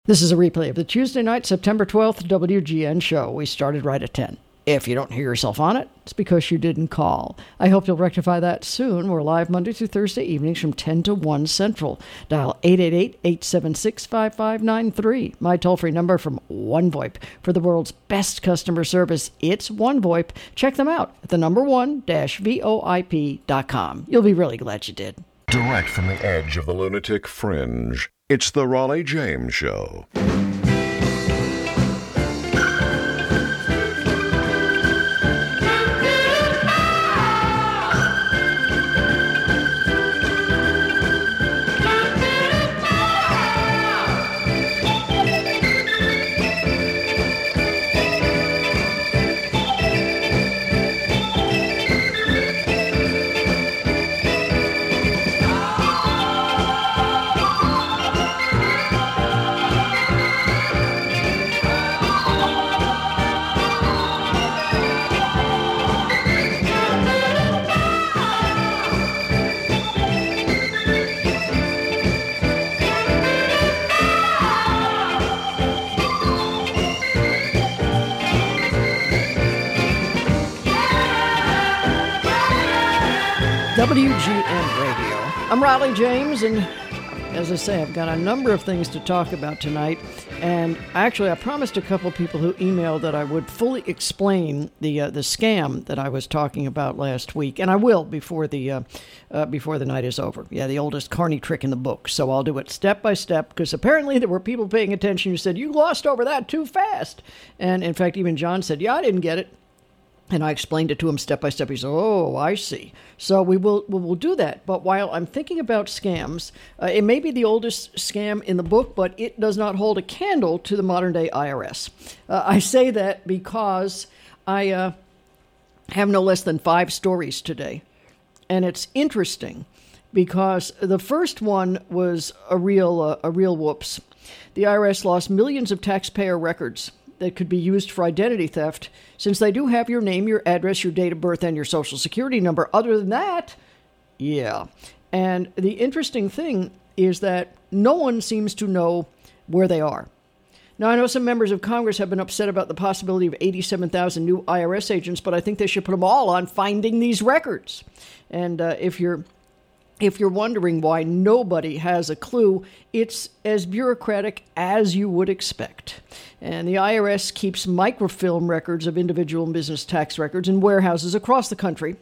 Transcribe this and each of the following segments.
This is a replay of the Tuesday night, September 12th WGN show. We started right at 10. If you don't hear yourself on it, it's because you didn't call. I hope you'll rectify that soon. We're live Monday through Thursday evenings from 10 to 1 Central. Dial 888-876-5593. My toll-free number from OneVoIP. For the world's best customer service, it's OneVoIP. Check them out at the number one-voip.com. You'll be really glad you did. Direct from the edge of the lunatic fringe, it's the Raleigh James Show. WGN Radio. I'm Raleigh James, and as I say, I've got a number of things to talk about tonight. And actually, I promised a couple people who emailed that I would fully explain the scam that I was talking about last week, and I will before the night is over. Yeah, the oldest Carney trick in the book. So I'll do it step by step, because apparently there were people paying attention who said, "You glossed over that too fast." And in fact, even John said, "Yeah, I didn't get it." And I explained it to him step by step. He said, "Oh, I see." So we will do that. But while I'm thinking about scams, it may be the oldest scam in the book, but it does not hold a candle to the modern-day IRS. I say that because I have no less than 5 stories today. And it's interesting because the first one was a real whoops. The IRS lost millions of taxpayer records that could be used for identity theft, since they do have your name, your address, your date of birth, and your social security number. Other than that, yeah. And the interesting thing is that no one seems to know where they are. Now, I know some members of Congress have been upset about the possibility of 87,000 new IRS agents, but I think they should put them all on finding these records. And if you're wondering why nobody has a clue, it's as bureaucratic as you would expect. And the IRS keeps microfilm records of individual and business tax records in warehouses across the country.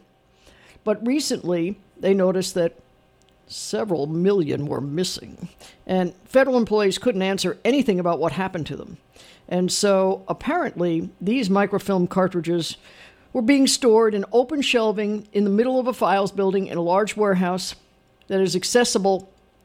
But recently, they noticed that several million were missing. And federal employees couldn't answer anything about what happened to them. And so apparently, these microfilm cartridges were being stored in open shelving in the middle of a files building in a large warehouse that is accessible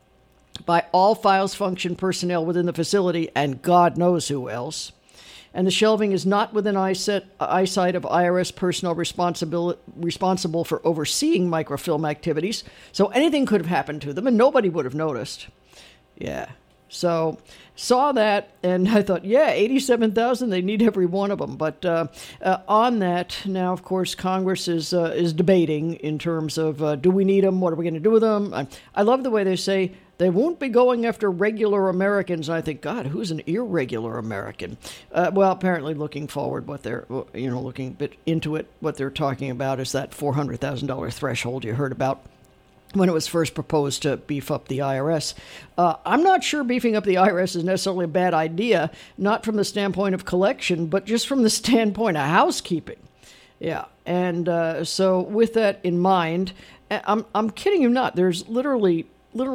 by all files function personnel within the facility and God knows who else. And the shelving is not within eyesight of IRS personnel responsible for overseeing microfilm activities. So anything could have happened to them and nobody would have noticed. Yeah. So saw that and I thought, yeah, 87,000, they need every one of them. But on that, now, of course, Congress is debating in terms of do we need them? What are we going to do with them? I love the way they say they won't be going after regular Americans. And I think, God, who's an irregular American? Well, apparently looking forward, what they're, looking a bit into it, what they're talking about is that $400,000 threshold you heard about when it was first proposed to beef up the IRS. I'm not sure beefing up the IRS is necessarily a bad idea, not from the standpoint of collection, but just from the standpoint of housekeeping. Yeah, and so with that in mind, I'm kidding you not. There's literally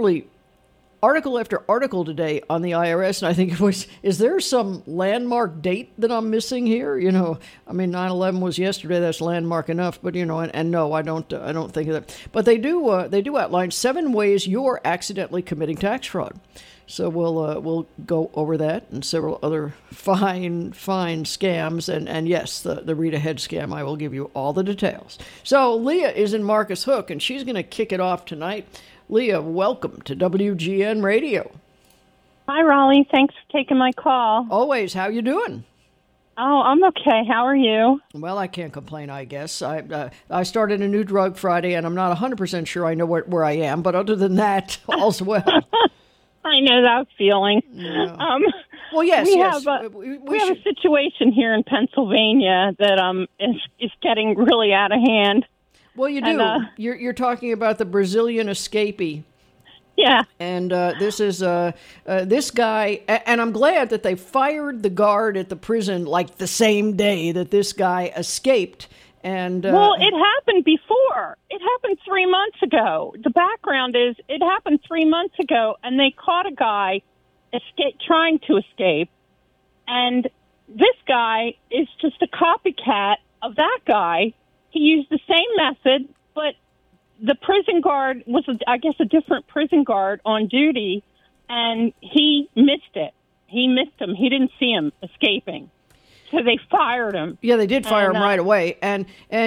article after article today on the IRS, and I think it was, is there some landmark date that I'm missing here? 9/11 was yesterday. That's landmark enough, but and no, I don't think of that. But they do outline 7 ways you're accidentally committing tax fraud. So we'll go over that and several other fine scams, and yes, the read ahead scam. I will give you all the details. So Leah is in Marcus Hook, and she's going to kick it off tonight. Leah, welcome to WGN Radio. Hi, Raleigh. Thanks for taking my call. Always. How you doing? Oh, I'm okay. How are you? Well, I can't complain, I guess. I started a new drug Friday, and I'm not 100% sure I know where I am, but other than that, all's well. I know that feeling. Yeah. Well, yes, we yes. have a, We we have should- a situation here in Pennsylvania that is getting really out of hand. Well, you do. And, You're talking about the Brazilian escapee. Yeah. And this is this guy, and I'm glad that they fired the guard at the prison like the same day that this guy escaped. And Well, it happened before. It happened 3 months ago. The background is it happened 3 months ago, and they caught a guy trying to escape. And this guy is just a copycat of that guy. He used the same method, but the prison guard was, I guess, a different prison guard on duty, and he missed it. He missed him. He didn't see him escaping. So they fired him. Yeah, they did fire him right away. And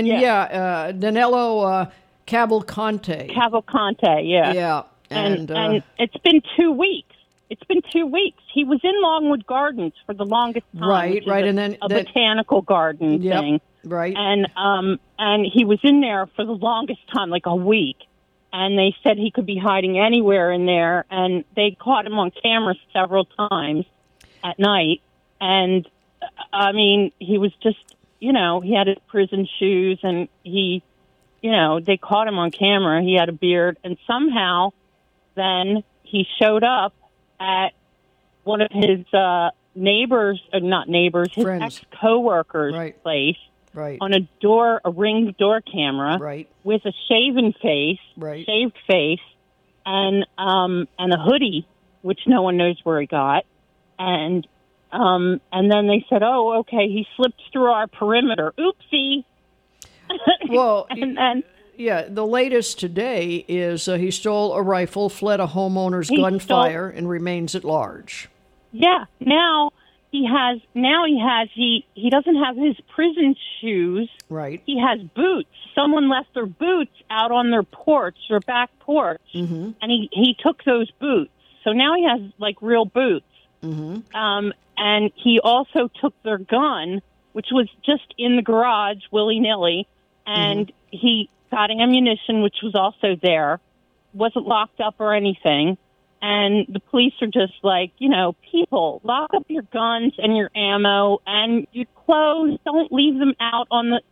Danilo Cavalcante. Cavalcante, yeah. Yeah. And it's been 2 weeks. It's been 2 weeks. He was in Longwood Gardens for the longest time. Right. And then a botanical garden thing. Right. And he was in there for the longest time, like a week. And they said he could be hiding anywhere in there. And they caught him on camera several times at night. And I mean, he was just, he had his prison shoes, and they caught him on camera. He had a beard, and somehow then he showed up at one of his neighbors, not neighbors, his Friends. ex-coworkers' place, on a ring door camera, with a shaven face, shaved face, and a hoodie, which no one knows where he got, and then they said, "Oh, okay, he slipped through our perimeter. Oopsie." Well, and the latest today is he stole a rifle, fled a homeowner's gunfire, and remains at large. Yeah, he doesn't have his prison shoes. Right. He has boots. Someone left their boots out on their porch, their back porch, and he took those boots. So now he has like real boots. And he also took their gun, which was just in the garage, willy-nilly, and he got ammunition, which was also there, wasn't locked up or anything. And the police are just like, people, lock up your guns and your ammo and your clothes. Don't leave them out on the,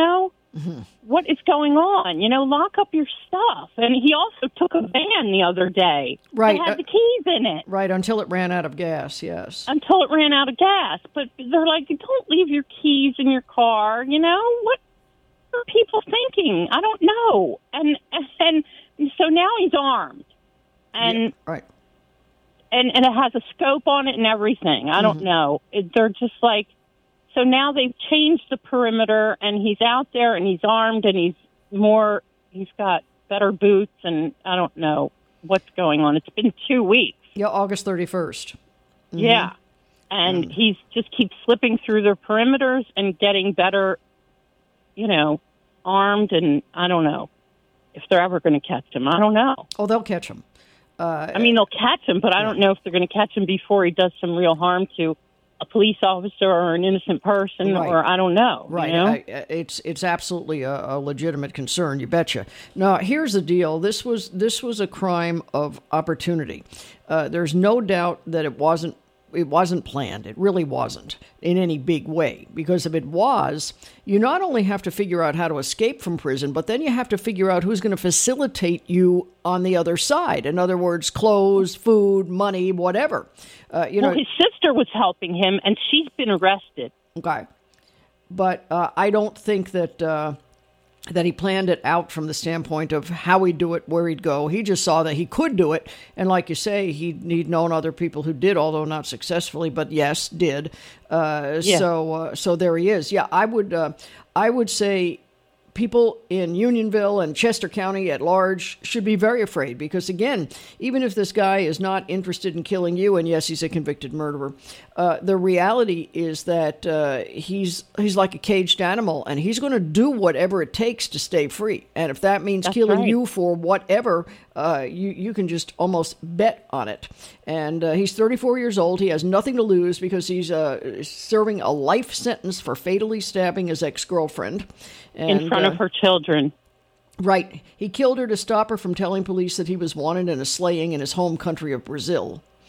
what is going on? Lock up your stuff. And he also took a van the other day. Right. That had the keys in it. Right, until it ran out of gas, yes. Until it ran out of gas. But they're like, don't leave your keys in your car. What are people thinking? I don't know. And so now he's armed. And right. And it has a scope on it and everything. I don't know. They're just like, so now they've changed the perimeter, and he's out there, and he's armed, and he's got better boots, and I don't know what's going on. It's been 2 weeks. Yeah, August 31st. Yeah. And he's just keeps slipping through their perimeters and getting better, armed, and I don't know if they're ever going to catch him. I don't know. Oh, they'll catch him. They'll catch him, but I don't know if they're going to catch him before he does some real harm to a police officer or an innocent person, or I don't know. Right. It's absolutely a legitimate concern. You betcha. Now, here's the deal. This was a crime of opportunity. There's no doubt that it wasn't planned. It really wasn't in any big way, because if it was, you not only have to figure out how to escape from prison, but then you have to figure out who's going to facilitate you on the other side. In other words, clothes, food, money, whatever. His sister was helping him, and she's been arrested. Okay. But I don't think that he planned it out from the standpoint of how he'd do it, where he'd go. He just saw that he could do it. And like you say, he'd known other people who did, although not successfully, but yes, did. So there he is. Yeah, I would say people in Unionville and Chester County at large should be very afraid, because, again, even if this guy is not interested in killing you, and yes, he's a convicted murderer, the reality is that he's like a caged animal, and he's going to do whatever it takes to stay free. And if that means killing you for whatever, you can just almost bet on it. And he's 34 years old. He has nothing to lose because he's serving a life sentence for fatally stabbing his ex-girlfriend. In front of her children. Right. He killed her to stop her from telling police that he was wanted in a slaying in his home country of Brazil.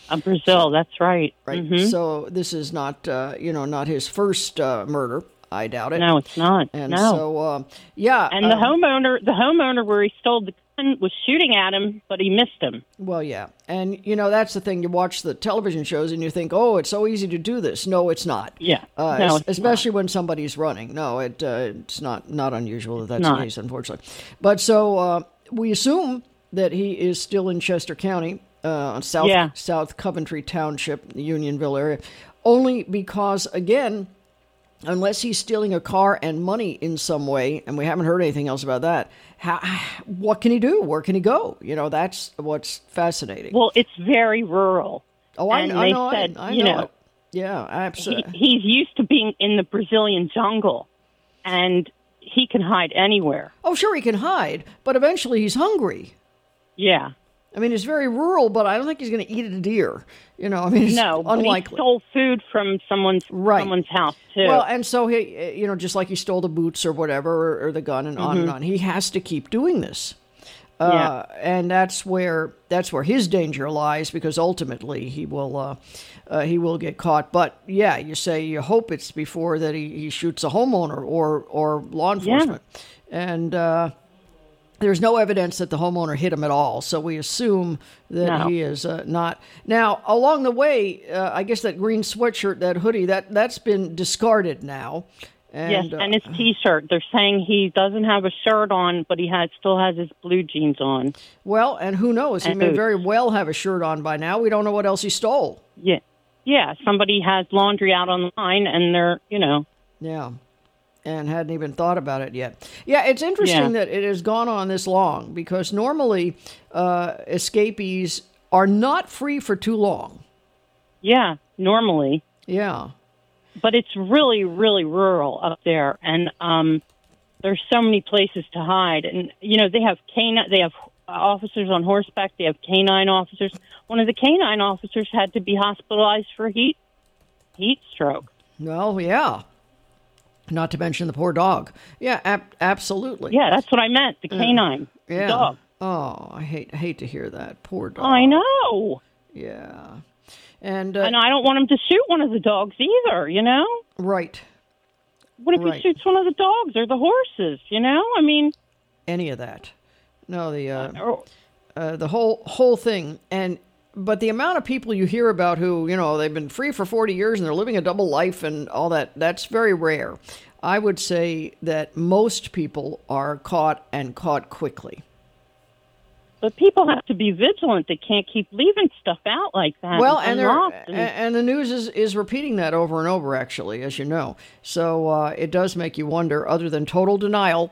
Brazil, that's right. Right. Mm-hmm. So this is not, not his first murder. I doubt it. No, it's not. And no. so, yeah. And the homeowner where he stole the gun was shooting at him, but he missed him. Well, yeah. And, that's the thing. You watch the television shows and you think, oh, it's so easy to do this. No, it's not. Yeah. No, especially when somebody's running. No, it's not unusual that that's the case, unfortunately. But so we assume that he is still in Chester County, South Coventry Township, the Unionville area, only because, again, unless he's stealing a car and money in some way, and we haven't heard anything else about that, what can he do? Where can he go? That's what's fascinating. Well, it's very rural. Oh, I know. I know it. Yeah, absolutely. He's used to being in the Brazilian jungle, and he can hide anywhere. Oh, sure, he can hide, but eventually he's hungry. Yeah. I mean, it's very rural, but I don't think he's going to eat a deer. It's unlikely. But he stole food from someone's house, too. Well, and so he, just like he stole the boots or whatever, or the gun and on and on, he has to keep doing this. And that's where his danger lies, because ultimately he will get caught. But yeah, you hope it's before that he shoots a homeowner or law enforcement. Yeah. And there's no evidence that the homeowner hit him at all, so we assume that he is not. Now, along the way, I guess that green sweatshirt, that hoodie, that's been discarded now. And, yes, and his T-shirt. They're saying he doesn't have a shirt on, but he still has his blue jeans on. Well, and who knows? He may very well have a shirt on by now. We don't know what else he stole. Yeah. Somebody has laundry out on the line, and they're, Yeah. And hadn't even thought about it yet. Yeah, it's interesting that it has gone on this long, because normally escapees are not free for too long. Yeah, normally. Yeah. But it's really, really rural up there, and there's so many places to hide. And, they have officers on horseback, they have canine officers. One of the canine officers had to be hospitalized for heat stroke. Well, yeah. Not to mention the poor dog. Yeah, absolutely. Yeah, that's what I meant. The canine, the dog. Oh, I hate to hear that. Poor dog. I know. Yeah, and I don't want him to shoot one of the dogs either. Right. What if he shoots one of the dogs or the horses? I mean, any of that. No, the whole thing. But the amount of people you hear about who, they've been free for 40 years and they're living a double life and all that, that's very rare. I would say that most people are caught quickly. But people have to be vigilant. They can't keep leaving stuff out like that. Well, and the news is repeating that over and over, actually, as you know. So it does make you wonder, other than total denial.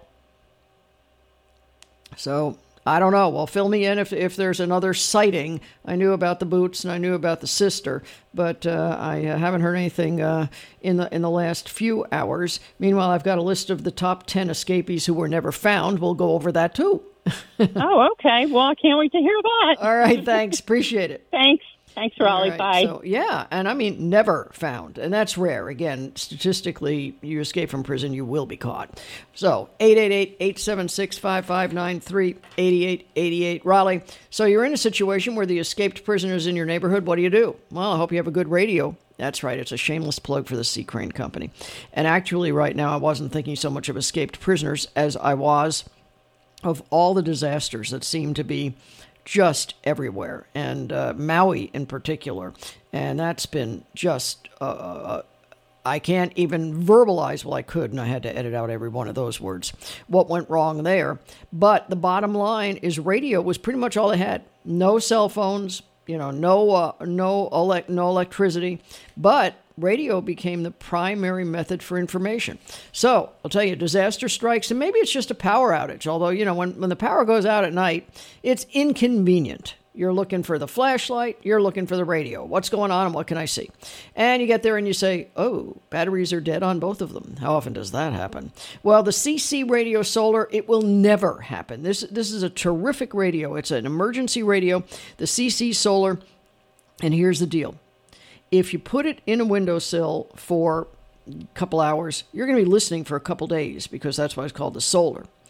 So I don't know. Well, fill me in if there's another sighting. I knew about the boots and I knew about the sister, but I haven't heard anything in the last few hours. Meanwhile, I've got a list of the top 10 escapees who were never found. We'll go over that too. Oh, okay. Well, I can't wait to hear that. All right. Thanks. Appreciate it. Thanks, Raleigh. Right, bye. So, yeah, and I mean, never found. And that's rare. Again, statistically, you escape from prison, you will be caught. So, 888-876-5593, 8888. Raleigh, so you're in a situation where the escaped prisoner is in your neighborhood. What do you do? Well, I hope you have a good radio. That's right. It's a shameless plug for the Sea Crane Company. And actually, right now, I wasn't thinking so much of escaped prisoners as I was of all the disasters that seem to be just everywhere, and Maui in particular. And that's been just, I can't even verbalize, well, I could, and I had to edit out every one of those words, what went wrong there. But the bottom line is radio was pretty much all they had. No cell phones, no electricity, but radio became the primary method for information. So I'll tell you, disaster strikes, and maybe it's just a power outage. Although, when the power goes out at night, it's inconvenient. You're looking for the flashlight, you're looking for the radio. What's going on and what can I see? And you get there and you say, oh, batteries are dead on both of them. How often does that happen? Well, the CC Radio Solar, it will never happen. This is a terrific radio. It's an emergency radio, the CC Solar. And here's the deal. If you put it in a windowsill for a couple hours, you're going to be listening for a couple days, because that's why it's called the solar.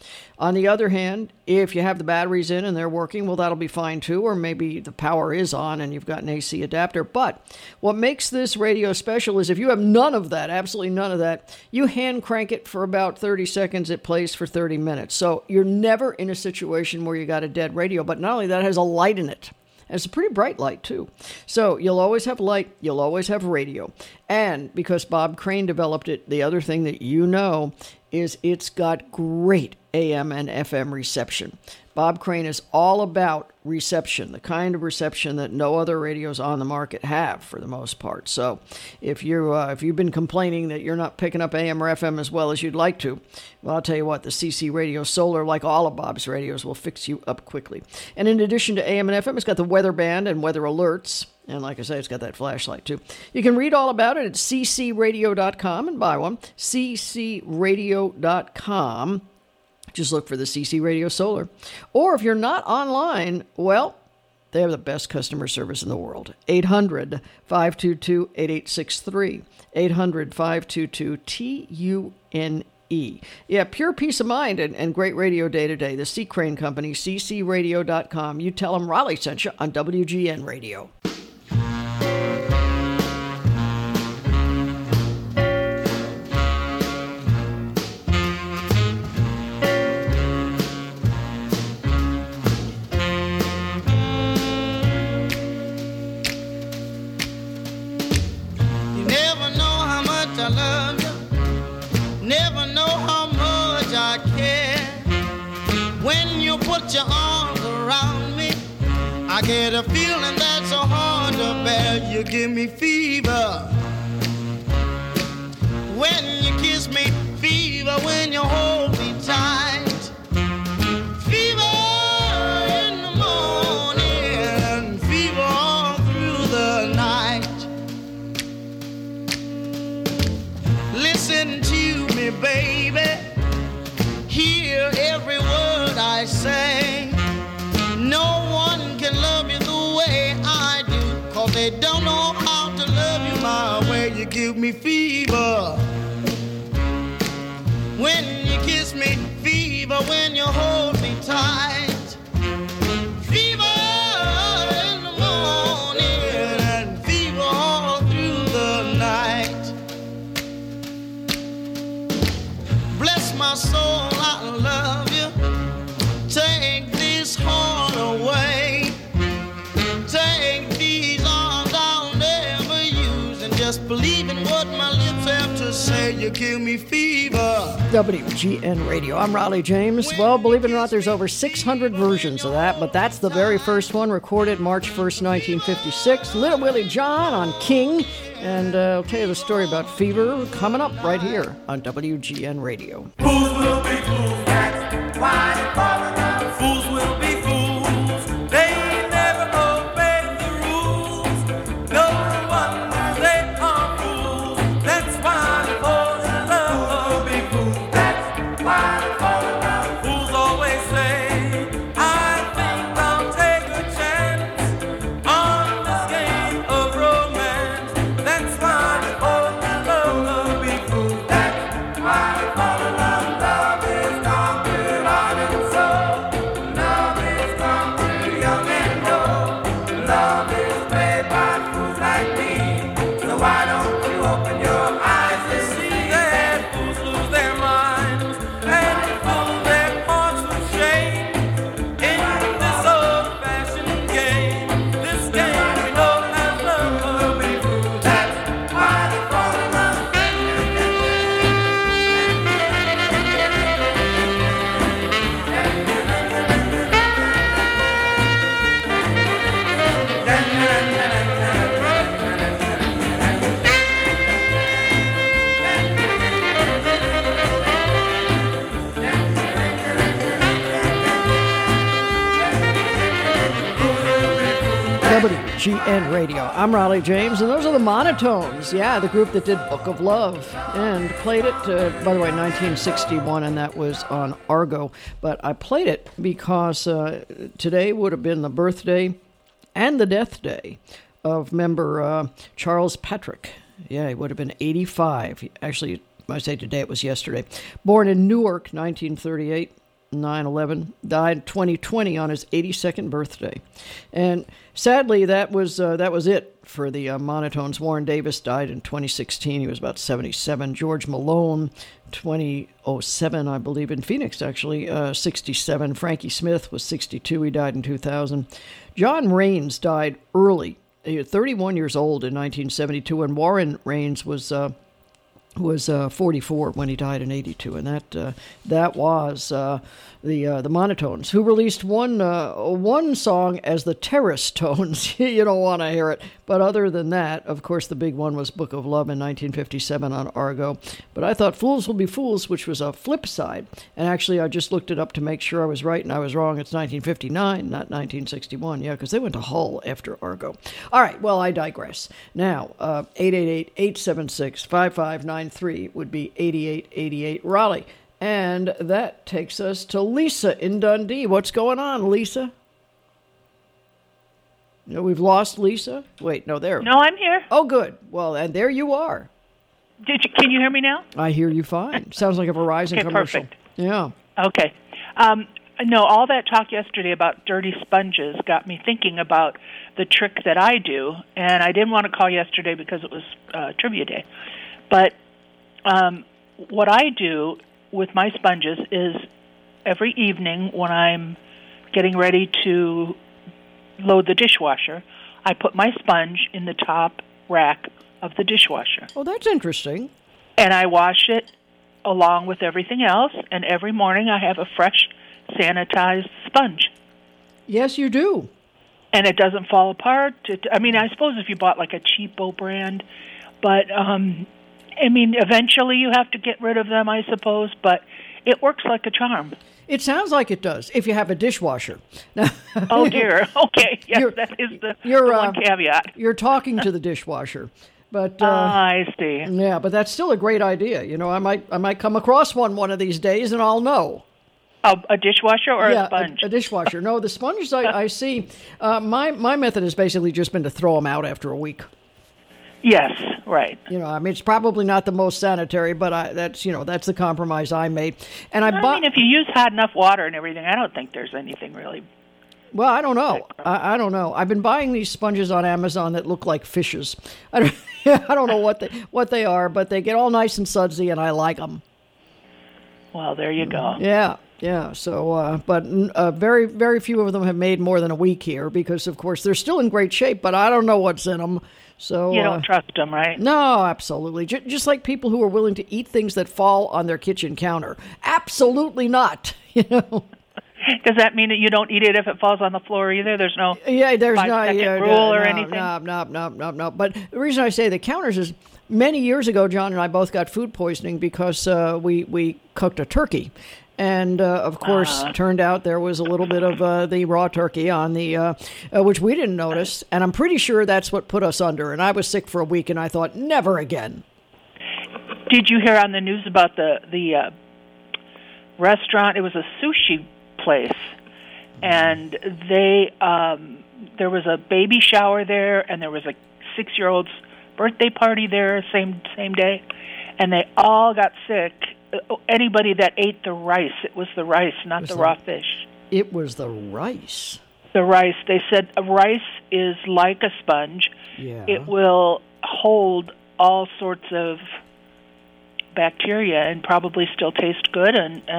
On the other hand, if you have the batteries in and they're working, well, that'll be fine too, or maybe the power is on and you've got an AC adapter. But what makes this radio special is if you have none of that, absolutely none of that, you hand crank it for about 30 seconds, it plays for 30 minutes. So you're never in a situation where you got a dead radio, but not only that, it has a light in it. And it's a pretty bright light, too. So you'll always have light, you'll always have radio. And because Bob Crane developed it, the other thing that you know is it's got great AM and FM reception. Bob Crane is all about reception, the kind of reception that no other radios on the market have for the most part. So if you've been complaining that you're not picking up AM or FM as well as you'd like to, well, I'll tell you what, the CC Radio Solar, like all of Bob's radios, will fix you up quickly. And in addition to AM and FM, it's got the weather band and weather alerts. And like I say, it's got that flashlight, too. You can read all about it at ccradio.com and buy one. ccradio.com. Just look for the CC Radio Solar. Or if you're not online, well, they have the best customer service in the world. 800-522-8863. 800-522-TUNE. Yeah, pure peace of mind and great radio day to day. The C. Crane Company, ccradio.com. You tell them Raleigh sent you on WGN Radio. Put your arms around me, I get a feeling that's so hard to bear. You give me fever when you kiss me, fever when you hold me tight, fever in the morning, fever all through the night. Listen to me, baby, hear every word I say. No one can love you the way I do, 'cause they don't know how to love you my way. You give me fever when you kiss me, fever when you hold me tight, fever in the morning and fever all through the night. Bless my soul, I love you. Take this heart away. Take these arms I'll never use, and just believe in what my lips have to say. You give me fever. WGN Radio. I'm Raleigh James. Well, believe it or not, there's over 600 versions of that, but that's the very first one, recorded March 1st, 1956. Little Willie John on King. And I'll tell you the story about fever coming up right here on WGN Radio. Fools will be fools, that's why they fall in love. Fools will be fools, they never obey the rules. No wonder they are fools, that's why they fall in love. Fools will be fools, that's why they fall in love. Fools always say, I think I'll take a chance on this game of romance. That's why they fall in love. Will be fools, that's why they fall in love. Love is gone good heart and soul. Love is gone good young and old. Love is played by fools like me. So why don't you open your eyes to see that fools lose their minds and fool their hearts with shame in this old-fashioned game. This game we know as love will be fools. That's why they fall in love. WGN Radio. I'm Raleigh James, and those are the Monotones. Yeah, the group that did Book of Love and played it, by the way, 1961, and that was on Argo. But I played it because today would have been the birthday and the death day of member Charles Patrick. Yeah, he would have been 85. Actually, I say today, it was yesterday. Born in Newark, 1938. 9/11, died 2020 on his 82nd birthday. And sadly, that was it for the Monotones. Warren Davis died in 2016. He was about 77. George Malone, 2007, I believe, in Phoenix, actually, 67. Frankie Smith was 62. He died in 2000. John Raines died early. He was 31 years old in 1972, and Warren Raines was 44 when he died in 82, and that was the Monotones, who released one song as the Terrace Tones. You don't want to hear it, but other than that, of course, the big one was Book of Love in 1957 on Argo. But I thought Fools Will Be Fools, which was a flip side, and actually I just looked it up to make sure I was right, and I was wrong. It's 1959, not 1961. Yeah, because they went to Hull after Argo. All right, well, I digress. Now, 888-876-5593 would be 8888 Raleigh. And that takes us to Lisa in Dundee. What's going on, Lisa? No, we've lost Lisa? Wait, no, there. No, I'm here. Oh, good. Well, and there you are. Can you hear me now? I hear you fine. Sounds like a Verizon commercial. Perfect. Yeah. Okay. No, all that talk yesterday about dirty sponges got me thinking about the trick that I do, and I didn't want to call yesterday because it was Trivia Day. But what I do with my sponges is every evening when I'm getting ready to load the dishwasher, I put my sponge in the top rack of the dishwasher. Oh, that's interesting. And I wash it along with everything else, and every morning I have a fresh, sanitized sponge. Yes, you do. And it doesn't fall apart. I suppose if you bought like a cheapo brand, but eventually you have to get rid of them, I suppose, but it works like a charm. It sounds like it does, if you have a dishwasher. Oh, dear. Okay. Yes, that is the one caveat. You're talking to the dishwasher. But I see. Yeah, but that's still a great idea. You know, I might come across one of these days, and I'll know. A dishwasher or a sponge? A dishwasher. No, the sponges I see, my method has basically just been to throw them out after a week. Yes, right. You know, it's probably not the most sanitary, but that's the compromise I made. And if you use hot enough water and everything, I don't think there's anything really. Well, I don't know. I don't know. I've been buying these sponges on Amazon that look like fishes. I don't know what they are, but they get all nice and sudsy, and I like them. Well, there you go. Yeah. So, but very, very few of them have made more than a week here because, of course, they're still in great shape, but I don't know what's in them. So you don't trust them, right? No, absolutely. Just like people who are willing to eat things that fall on their kitchen counter. Absolutely not. You know. Does that mean that you don't eat it if it falls on the floor either? There's no there's no 5-second rule or anything? No. But the reason I say the counters is many years ago, John and I both got food poisoning because we cooked a turkey. And, of course, turned out there was a little bit of the raw turkey on the, which we didn't notice. And I'm pretty sure that's what put us under. And I was sick for a week, and I thought, never again. Did you hear on the news about the restaurant? It was a sushi place. And they there was a baby shower there, and there was a 6-year-old's birthday party there same day. And they all got sick. Anybody that ate the rice, it was the rice, not the raw fish. It was the rice. The rice. They said rice is like a sponge. Yeah. It will hold all sorts of bacteria and probably still taste good.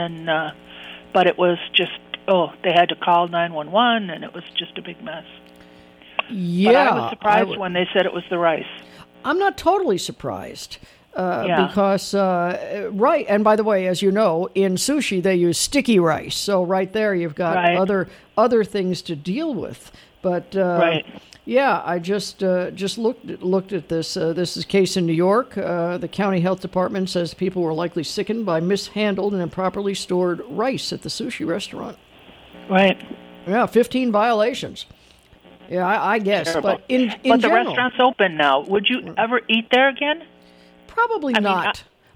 But it was just, they had to call 911, and it was just a big mess. Yeah. But I was surprised when they said it was the rice. I'm not totally surprised. Because, right, and by the way, as you know, in sushi they use sticky rice, so right there you've got other things to deal with. But yeah, I just looked at this. This is a case in New York. The county health department says people were likely sickened by mishandled and improperly stored rice at the sushi restaurant. Right. Yeah, 15 violations. Yeah, I guess, Terrible. but in the general, restaurant's open now. Would you ever eat there again? Probably not.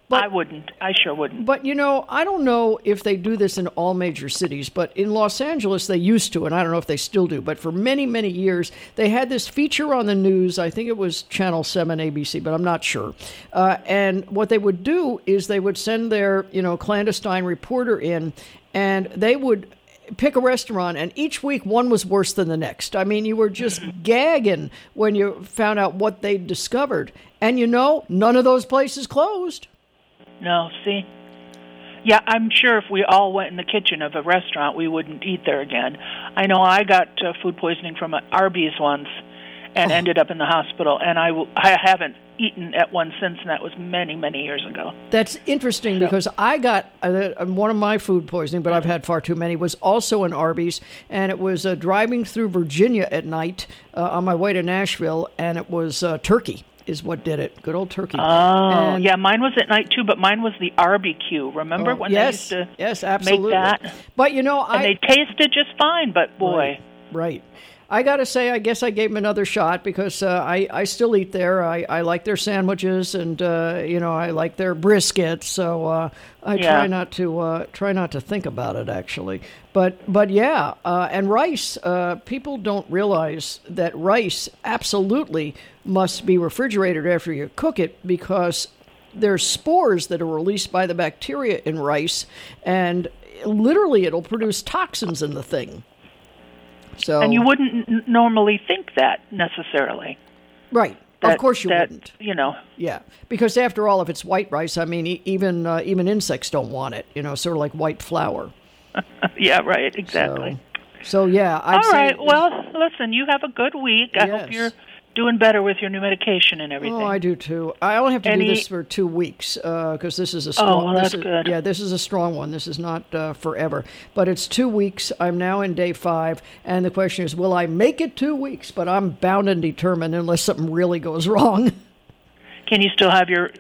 But, I wouldn't. I sure wouldn't. But, I don't know if they do this in all major cities, but in Los Angeles they used to, and I don't know if they still do, but for many, many years they had this feature on the news. I think it was Channel 7 ABC, but I'm not sure. And what they would do is they would send their, clandestine reporter in, and they would pick a restaurant, and each week one was worse than the next. I mean, you were just gagging when you found out what they'd discovered. And none of those places closed. No, see? Yeah, I'm sure if we all went in the kitchen of a restaurant, we wouldn't eat there again. I know I got food poisoning from an Arby's once and ended up in the hospital, and I haven't eaten at one since, and that was many, many years ago. That's interesting because I got one of my food poisoning, but I've had far too many, was also an Arby's, and it was driving through Virginia at night on my way to Nashville, and it was turkey. Is what did it. Good old turkey. Oh, yeah, mine was at night, too, but mine was the barbecue. Remember when they used to absolutely. make that? But, and they tasted just fine, but boy. Right. I got to say, I guess I gave them another shot because I still eat there. I like their sandwiches, and I like their brisket. So I try not to think about it actually. But yeah, and rice. People don't realize that rice absolutely must be refrigerated after you cook it because there's spores that are released by the bacteria in rice, and literally it'll produce toxins in the thing. So, and you wouldn't normally think that necessarily. Right. Of course you wouldn't. Yeah. Because after all, if it's white rice, I mean, even insects don't want it, sort of like white flour. Yeah, right, exactly. So yeah. All right, well, listen, you have a good week. I hope you're doing better with your new medication and everything. Oh, I do too. I only have to do this for 2 weeks because this is a strong. Oh, well, that's good. Yeah, this is a strong one. This is not forever, but it's 2 weeks. I'm now in day 5, and the question is, will I make it 2 weeks? But I'm bound and determined unless something really goes wrong. Can you still have your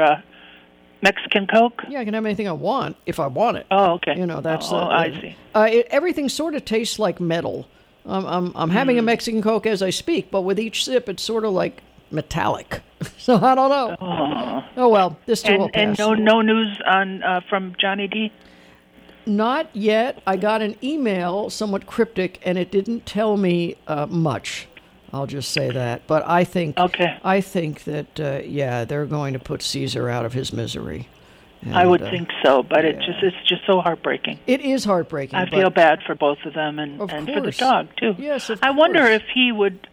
Mexican Coke? Yeah, I can have anything I want if I want it. Oh, okay. That's. I see. Everything sort of tastes like metal. I'm having a Mexican Coke as I speak, but with each sip, it's sort of like metallic. So I don't know. Oh well, this too will pass. And no news on from Johnny D? Not yet. I got an email, somewhat cryptic, and it didn't tell me much. I'll just say that. But I think that they're going to put Caesar out of his misery. And, I would think so, but it's just so heartbreaking. It is heartbreaking. I feel bad for both of them and for the dog too. Yes, of I course. wonder if he would,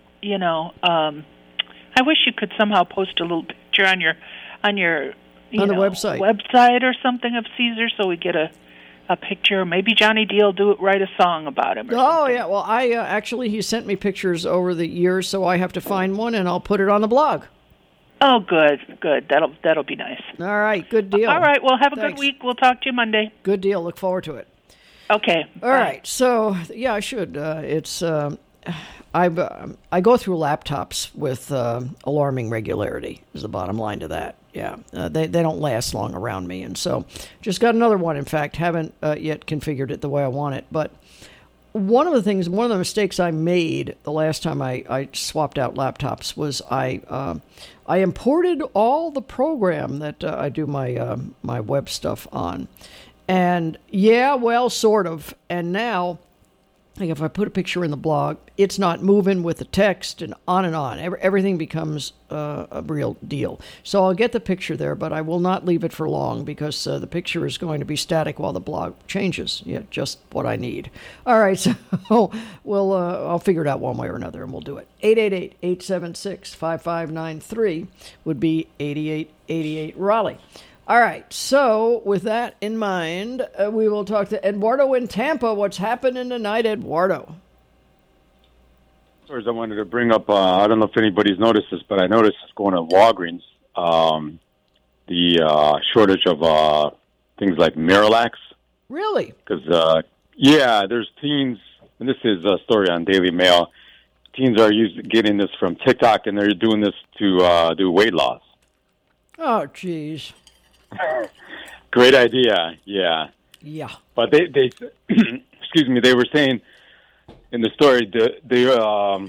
I wish you could somehow post a little picture on your the website or something of Caesar so we get a picture. Maybe Johnny D will write a song about him. Yeah. Well, I actually he sent me pictures over the years, so I have to find one and I'll put it on the blog. Oh, good. That'll be nice. All right, good deal. All right, well, have a good week. We'll talk to you Monday. Good deal. Look forward to it. Okay. All right. So, yeah, I should. It's I go through laptops with alarming regularity. Is the bottom line to that. Yeah, they don't last long around me, and so just got another one. In fact, haven't yet configured it the way I want it, but. One of the mistakes I made the last time I swapped out laptops was I imported all the program that I do my web stuff on, and sort of. And now, like if I put a picture in the blog, it's not moving with the text and on. Everything becomes a real deal. So I'll get the picture there, but I will not leave it for long because the picture is going to be static while the blog changes. Yeah, just what I need. All right, so I'll figure it out one way or another, and we'll do it. 888-876-5593 would be 8888 Raleigh. All right, so with that in mind, we will talk to Eduardo in Tampa. What's happening tonight, Eduardo? First, I wanted to bring up, I don't know if anybody's noticed this, but I noticed it's going to Walgreens, the shortage of things like Miralax. Really? Because, there's teens, and this is a story on Daily Mail, teens are getting this from TikTok, and they're doing this to do weight loss. Oh, geez. Great idea, yeah. Yeah. But they excuse me, they were saying in the story the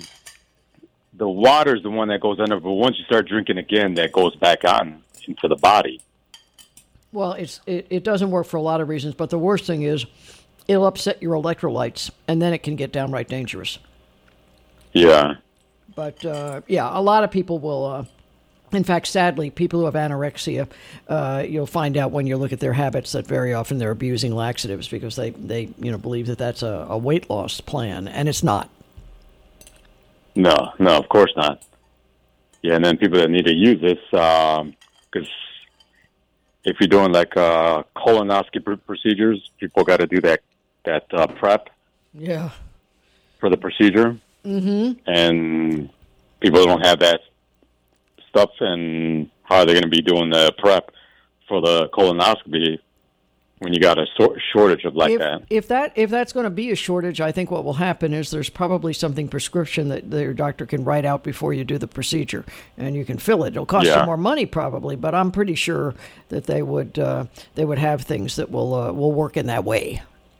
water is the one that goes under, but once you start drinking again, that goes back on into the body. Well, it doesn't work for a lot of reasons, but the worst thing is it'll upset your electrolytes, and then it can get downright dangerous. Yeah. But, a lot of people will, in fact, sadly, people who have anorexia, you'll find out when you look at their habits that very often they're abusing laxatives because they believe that that's a weight loss plan, and it's not. No, of course not. Yeah, and then people that need to use this, because if you're doing like colonoscopy procedures, people got to do that prep. Yeah. For the procedure. Mm-hmm. And people don't have that stuff, and how are they going to be doing the prep for the colonoscopy when you got a shortage of that? If that's going to be a shortage, I think what will happen is there's probably something prescription that your doctor can write out before you do the procedure, and you can fill it. It'll cost you more money probably, but I'm pretty sure that they would have things that will work in that way.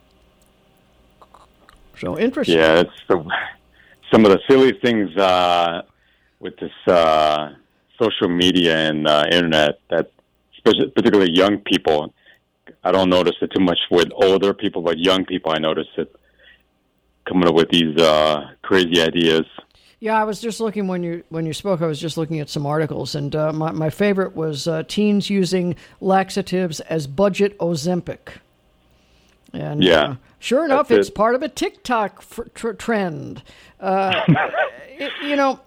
So interesting. Yeah, it's some of the silly things with this social media and internet that, particularly young people. I don't notice it too much with older people, but young people, I notice it coming up with these crazy ideas. Yeah, I was just looking when you spoke. I was just looking at some articles, and my favorite was teens using laxatives as budget Ozempic. And sure enough, it's part of a TikTok trend. The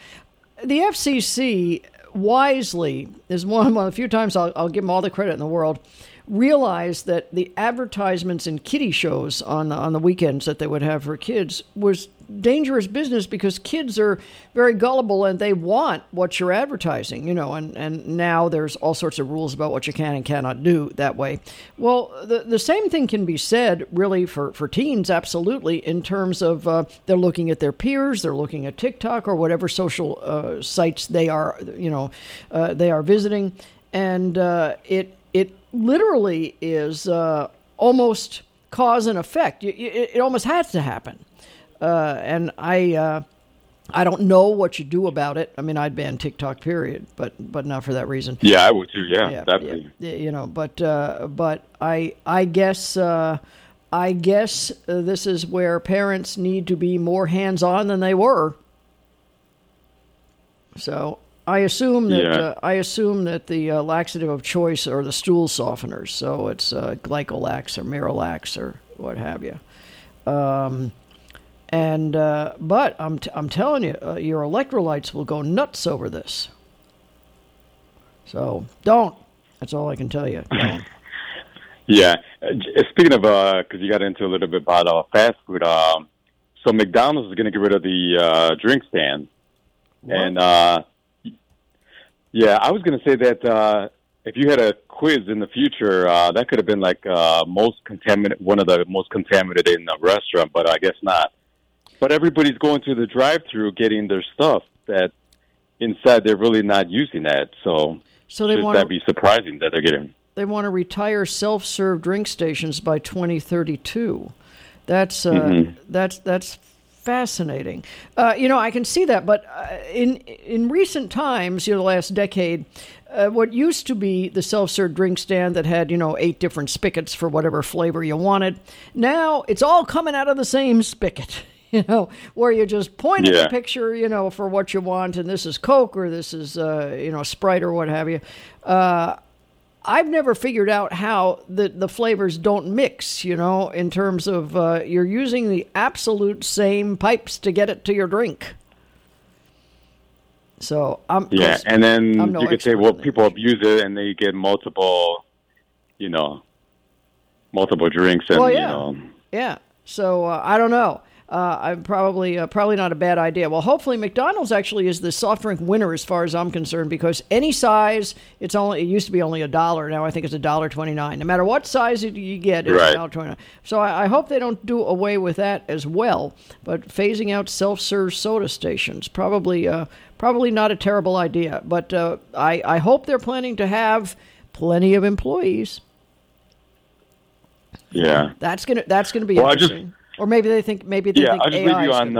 FCC wisely is one of the few times I'll give them all the credit in the world. Realized that the advertisements in kiddie shows on the weekends that they would have for kids was dangerous business because kids are very gullible and they want what you're advertising, and now there's all sorts of rules about what you can and cannot do that way. Well, the same thing can be said really for teens, absolutely, in terms of they're looking at their peers, they're looking at TikTok or whatever social sites they are visiting, and it literally is almost cause and effect. It almost has to happen. And I don't know what you do about it. I mean, I'd ban TikTok, period, but not for that reason. Yeah, I would too. Yeah, definitely. Yeah, but I guess this is where parents need to be more hands-on than they were. So I assume that the laxative of choice are the stool softeners. So it's Glycolax or Miralax or what have you. But I'm telling you, your electrolytes will go nuts over this. So don't. That's all I can tell you. Don't. Yeah. Speaking of, because you got into a little bit about fast food. So McDonald's is going to get rid of the drink stand, and I was going to say that if you had a quiz in the future, that could have been like one of the most contaminated in the restaurant, but I guess not. But everybody's going through the drive-through getting their stuff that inside they're really not using that. So that'd be surprising that they're getting. They want to retire self-serve drink stations by 2032. That's fascinating. I can see that, but in recent times, the last decade, what used to be the self-serve drink stand that had 8 different spigots for whatever flavor you wanted, now it's all coming out of the same spigot. Where you just point at the picture, for what you want, and this is Coke or this is, Sprite or what have you. I've never figured out how the flavors don't mix, in terms of you're using the absolute same pipes to get it to your drink. So and then you could say, well, people abuse it and they get multiple drinks, and yeah. So I don't know. I'm probably not a bad idea. Well, hopefully McDonald's actually is the soft drink winner as far as I'm concerned, because any size, it used to be only $1. Now I think it's $1.29. No matter what size you get, it's $1.29. So I hope they don't do away with that as well. But phasing out self-serve soda stations, probably not a terrible idea. But I hope they're planning to have plenty of employees. Yeah, that's gonna be interesting. Or maybe they think I'll just leave you on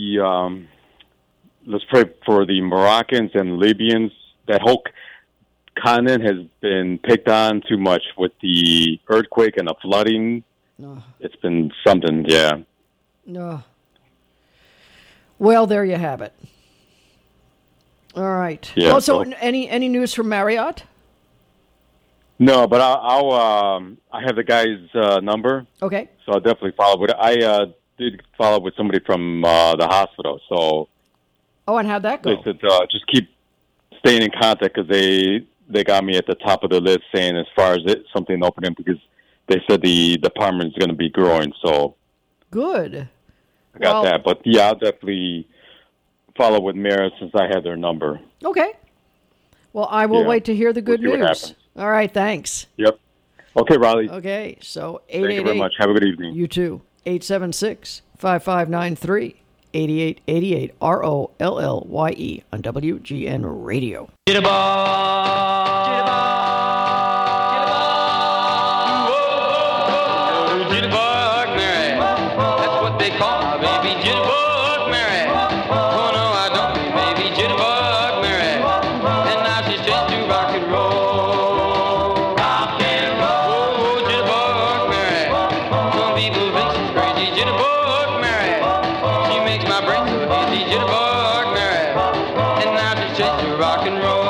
let's pray for the Moroccans and Libyans. That whole continent has been picked on too much with the earthquake and the flooding. No. It's been something, yeah. No. Well, there you have it. All right. Yeah, Also, so- any news from Marriott? No, but I have the guy's number, Okay. so I'll definitely follow with it. I did follow up with somebody from the hospital, so Oh, and how'd that go? they said just keep staying in contact because they got me at the top of the list saying as far as something opening because they said the department is going to be growing, so Good. I got Well- that. But yeah, I'll definitely follow with Mara since I have their number. Okay. Well, I will Yeah. wait to hear the good We'll see what news. happens. All right, thanks. Yep. Okay, Riley. Okay, so Thank you very 888. much. Have a good evening. You too. 876-5593. 8888 ROLLYE on WGN Radio. Jitterbug Mary, that's what they call my baby, Jitterbug Mary. Oh no, I don't mean baby, Jitterbug Mary. And now she's changed to rock and roll. Rock and roll. Oh, Jitterbug Mary. Some people think she's crazy, Jitterbug Mary. She makes my brain so dizzy, Jitterbug Mary. And now she's changed to rock and roll.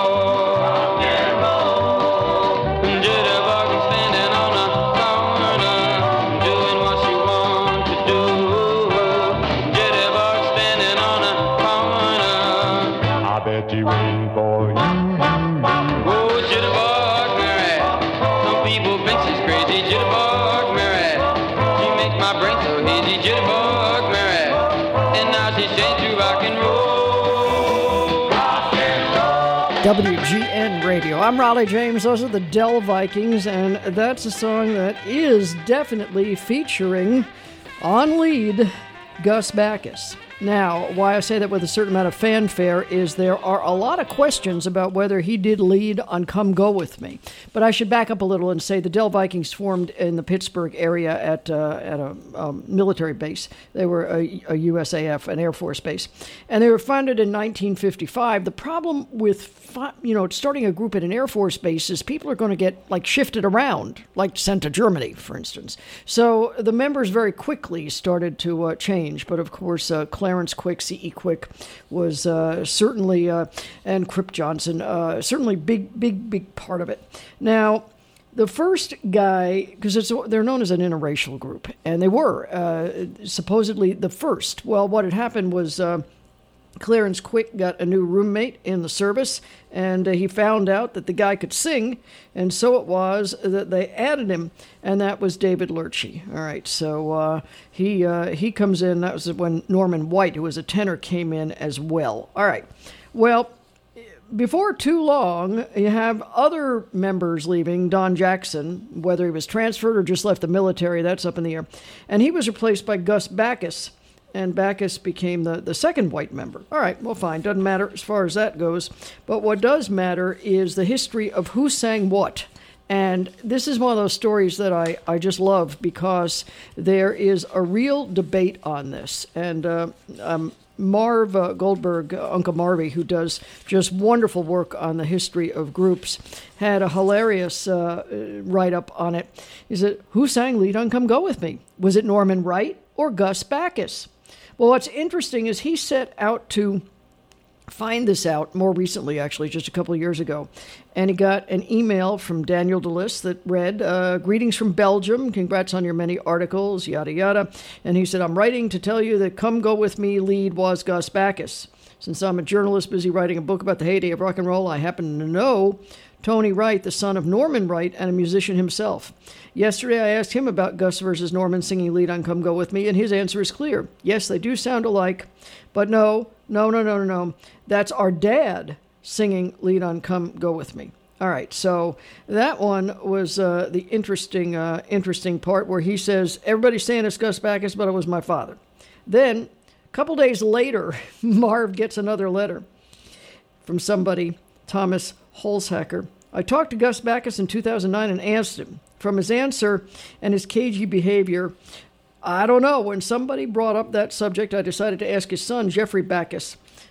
Jitterbug is standing on a corner, doing what she wants to do. Jitterbug standing on a corner. I bet you waiting for you. Oh, Jitterbug Mary. Some people think she's crazy, Jitterbug Mary. She makes my brain so hazy, Jitterbug Mary. And now she's changed to rock and roll. Rock and roll. WGN Radio. I'm Raleigh James. Those are the Dell Vikings, and that's a song that is definitely featuring on lead Gus Backus. Now, why I say that with a certain amount of fanfare is there are a lot of questions about whether he did lead on Come Go With Me. But I should back up a little and say the Dell Vikings formed in the Pittsburgh area at a military base. They were a USAF, an Air Force base. And they were founded in 1955. The problem with starting a group at an Air Force base is people are going to get shifted around, like sent to Germany, for instance. So the members very quickly started to change. But of course, Clarence Quick, C.E. Quick, was certainly, and Crip Johnson, certainly big part of it. Now, the first guy, because they're known as an interracial group, and they were supposedly the first. Well, what had happened was Clarence Quick got a new roommate in the service, and he found out that the guy could sing, and so it was that they added him, and that was David Lurchie. All right, so he comes in. That was when Norman White, who was a tenor, came in as well. All right, well, before too long, you have other members leaving. Don Jackson, whether he was transferred or just left the military, that's up in the air, and he was replaced by Gus Backus. And Backus became the second white member. All right, well, fine. Doesn't matter as far as that goes. But what does matter is the history of who sang what. And this is one of those stories that I just love because there is a real debate on this. And Marv Goldberg, Uncle Marvy, who does just wonderful work on the history of groups, had a hilarious write-up on it. He said, who sang Lead on Come Go With Me? Was it Norman Wright or Gus Backus? Well, what's interesting is he set out to find this out more recently, actually, just a couple of years ago. And he got an email from Daniel DeLis that read, greetings from Belgium, congrats on your many articles, yada, yada. And he said, I'm writing to tell you that Come Go With Me lead was Gus Backus. Since I'm a journalist busy writing a book about the heyday of rock and roll, I happen to know Tony Wright, the son of Norman Wright and a musician himself. Yesterday, I asked him about Gus versus Norman singing lead on Come Go With Me, and his answer is clear. Yes, they do sound alike, but no. That's our dad singing lead on Come Go With Me. All right, so that one was the interesting part where he says, everybody's saying it's Gus Backus, but it was my father. Then, a couple days later, Marv gets another letter from somebody, Thomas Holzhacker. I talked to Gus Backus in 2009 and asked him. From his answer and his cagey behavior, I don't know. When somebody brought up that subject, I decided to ask his son, Jeffrey Backus.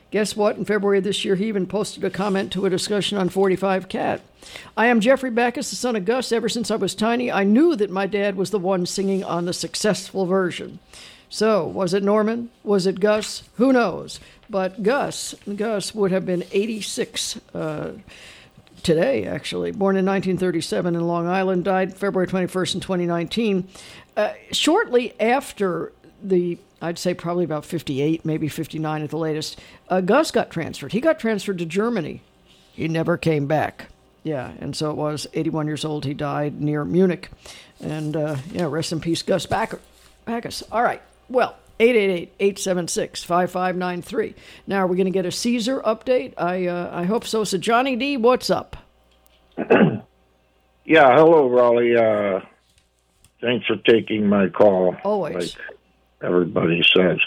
Guess what? In February of this year, he even posted a comment to a discussion on 45 Cat. I am Jeffrey Backus, the son of Gus. Ever since I was tiny, I knew that my dad was the one singing on the successful version. So, was it Norman? Was it Gus? Who knows? But Gus would have been 86 today, actually. Born in 1937 in Long Island, died February 21st in 2019. Shortly after I'd say probably about 58, maybe 59 at the latest, Gus got transferred. He got transferred to Germany. He never came back. Yeah, and so it was 81 years old. He died near Munich. And, rest in peace, Gus Backus. All right. Well, 888-876-5593. Now, are we going to get a Caesar update? I hope so. So, Johnny D., what's up? Yeah, hello, Raleigh. Thanks for taking my call. Always. Like everybody says.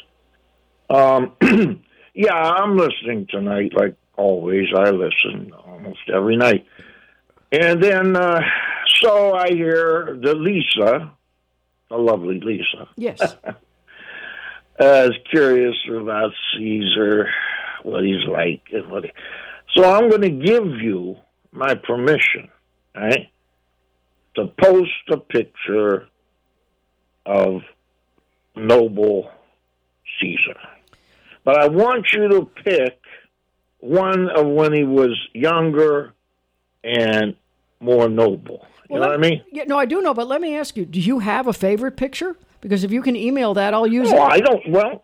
Yeah, I'm listening tonight, like always. I listen almost every night. And then, so I hear the lovely Lisa. Yes. Is curious about Caesar, what he's like, and so I'm going to give you my permission, right, to post a picture of noble Caesar. But I want you to pick one of when he was younger and more noble. You know what I mean? Yeah, no, I do know, but let me ask you, do you have a favorite picture? Because if you can email that, I'll use it. I don't know.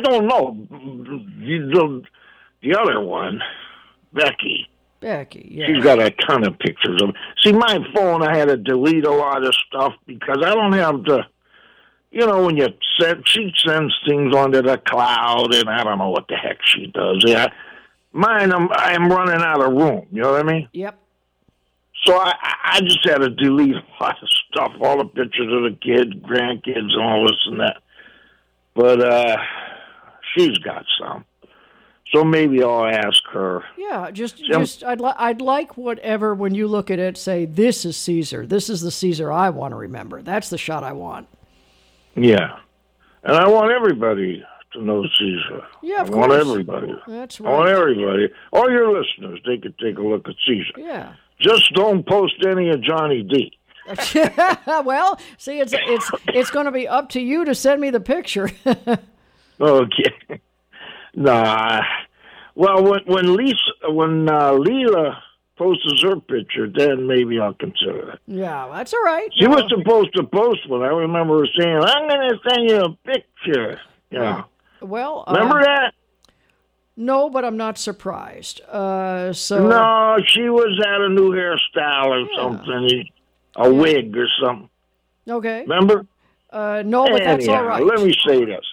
The other one, Becky, yeah. She's got a ton of pictures of. See, my phone, I had to delete a lot of stuff because I don't have to. You know, when she sends things onto the cloud, and I don't know what the heck she does. Yeah, mine, I'm running out of room. You know what I mean? Yep. So I just had to delete a lot of stuff, all the pictures of the kids, grandkids, and all this and that. But she's got some. So maybe I'll ask her. Yeah, I'd like whatever, when you look at it, say, this is Caesar. This is the Caesar I want to remember. That's the shot I want. Yeah. And I want everybody to know Caesar. Yeah, of course. I want everybody. That's right. I want everybody. All your listeners, they could take a look at Caesar. Yeah. Just don't post any of Johnny D. Well, see, it's going to be up to you to send me the picture. Okay. Nah. Well, when Leela posts her picture, then maybe I'll consider it. Yeah, that's all right. She was supposed to post one. I remember her saying, "I'm going to send you a picture." Yeah. Well, remember that? No, but I'm not surprised. No, she was at a new hairstyle or something, a wig or something. Okay. Remember? No, but that's all right. Let me say this.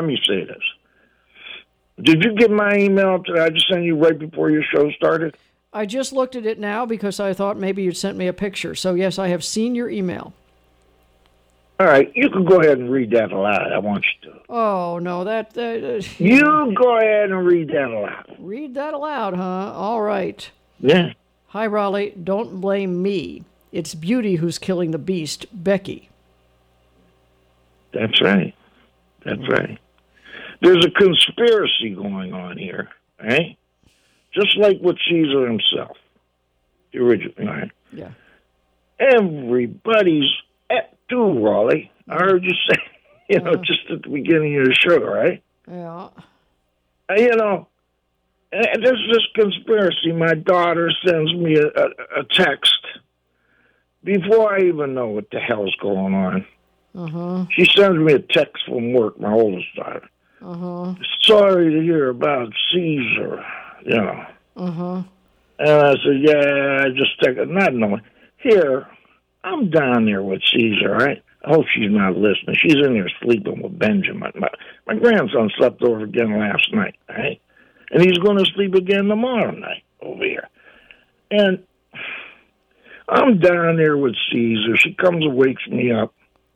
Did you get my email today? I just sent you right before your show started. I just looked at it now because I thought maybe you'd sent me a picture. So, yes, I have seen your email. All right, you can go ahead and read that aloud. I want you to. Oh, no, You go ahead and read that aloud. Read that aloud, huh? All right. Yeah. Hi, Raleigh. Don't blame me. It's Beauty who's killing the beast, Becky. That's right. There's a conspiracy going on here, right? Just like with Caesar himself, the original, right? Yeah. Everybody's too, Raleigh. I heard you say, just at the beginning of the show, right? Yeah. There's this conspiracy. My daughter sends me a text before I even know what the hell's going on. Uh-huh. She sends me a text from work, my oldest daughter. Uh-huh. Sorry to hear about Caesar, Uh-huh. And I said, yeah, I just take it, not knowing. Here, I'm down there with Caesar, right? I hope she's not listening. She's in there sleeping with Benjamin. My grandson slept over again last night, right? And he's going to sleep again tomorrow night over here. And I'm down there with Caesar. She comes and wakes me up.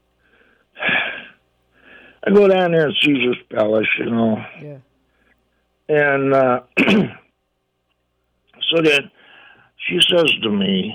I go down there in Caesar's Palace, Yeah. And so then she says to me,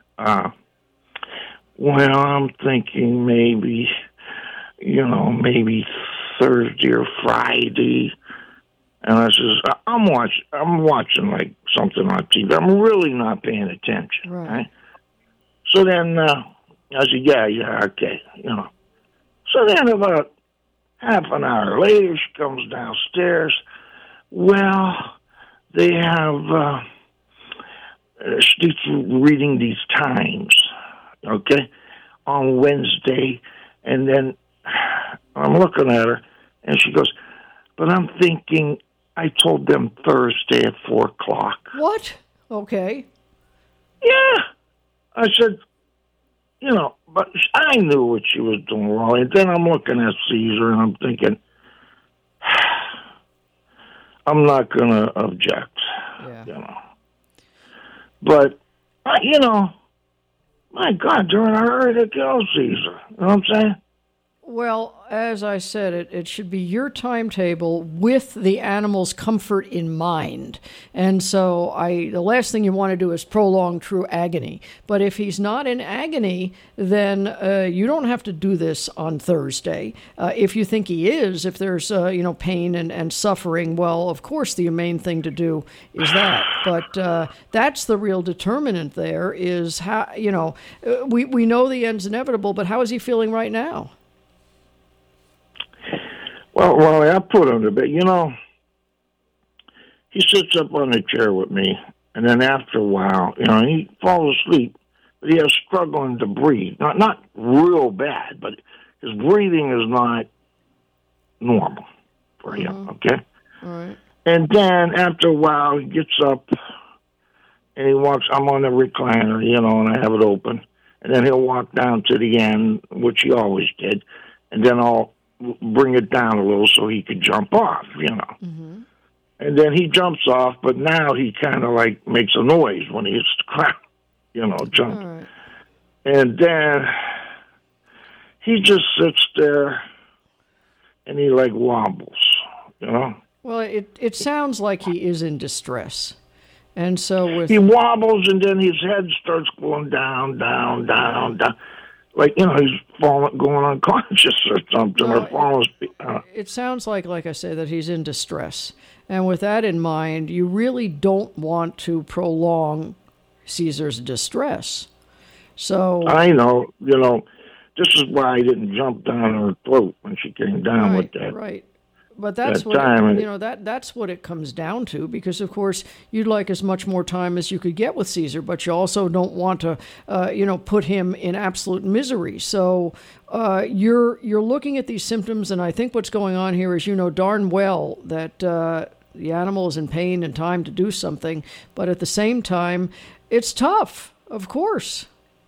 well, I'm thinking maybe Thursday or Friday. And I says, I'm watching like something on TV. I'm really not paying attention. Right? So then I said, yeah, okay, you know. So then about half an hour later, she comes downstairs. Well, they have, she's reading these Times, okay, on Wednesday. And then I'm looking at her, and she goes, but I'm thinking I told them Thursday at 4:00. What? Okay. Yeah. I said, you know, but I knew what she was doing wrong. And then I'm looking at Caesar, and I'm thinking, I'm not going to object, you know. But, you know, my God, they're in a hurry to kill Caesar. You know what I'm saying? Well, as I said, it should be your timetable with the animal's comfort in mind. And so the last thing you want to do is prolong true agony. But if he's not in agony, then you don't have to do this on Thursday. If you think he is, if there's pain and suffering, well, of course the humane thing to do is that. But that's the real determinant there is how, we know the end's inevitable, but how is he feeling right now? Well, I put him to bed. You know, he sits up on the chair with me, and then after a while, he falls asleep, but he is struggling to breathe. Not real bad, but his breathing is not normal for him, okay? All right. And then after a while, he gets up, and he walks. I'm on the recliner, and I have it open. And then he'll walk down to the end, which he always did, and then I'll bring it down a little so he could jump off, Mm-hmm. And then he jumps off, but now he kind of like makes a noise when he hits the ground, jumps. All right. And then he just sits there and he like wobbles, Well, it sounds like he is in distress. And so he wobbles and then his head starts going down, down, down, down. Like, he's going unconscious or something, or falling asleep. It sounds like I say, that he's in distress. And with that in mind, you really don't want to prolong Caesar's distress. So I know, this is why I didn't jump down her throat when she came down with that. Right. But that's what that's what it comes down to, because of course you'd like as much more time as you could get with Caesar, but you also don't want to put him in absolute misery. So you're looking at these symptoms, and I think what's going on here is darn well that the animal is in pain and time to do something, but at the same time it's tough, of course.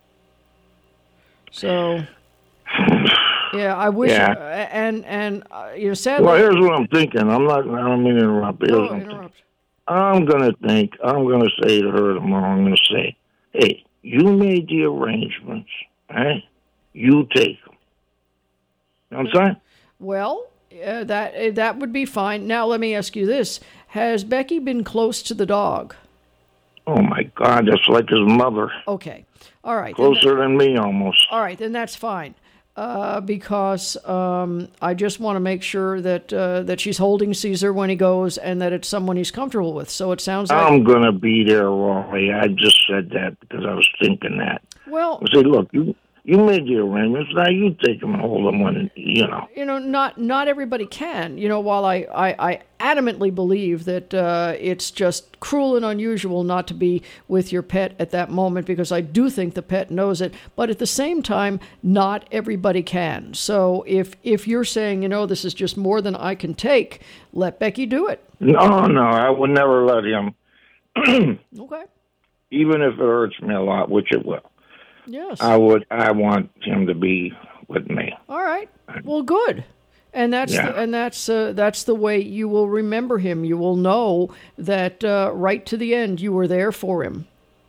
So. Yeah, I wish, and sadly. Well, here's what I'm thinking. I don't mean to interrupt. I'm going to say to her tomorrow, I'm going to say, hey, you made the arrangements, right? You take them. You know what I'm saying? Well, that would be fine. Now, let me ask you this. Has Becky been close to the dog? Oh, my God, that's like his mother. Okay. All right. Closer than me, almost. All right, then that's fine. Because I just want to make sure that she's holding Caesar when he goes, and that it's someone he's comfortable with. So it sounds like I'm going to be there, Wally. I just said that because I was thinking that. Well, I said, look, you made the arrangements. Now you take them and hold them when not everybody can. While I adamantly believe that it's just cruel and unusual not to be with your pet at that moment, because I do think the pet knows it. But at the same time, not everybody can. So if you're saying, this is just more than I can take, let Becky do it. No, I would never let him. Okay. Even if it hurts me a lot, which it will. Yes. I want him to be with me. All right. Well, good. And that's the way you will remember him. You will know that right to the end you were there for him.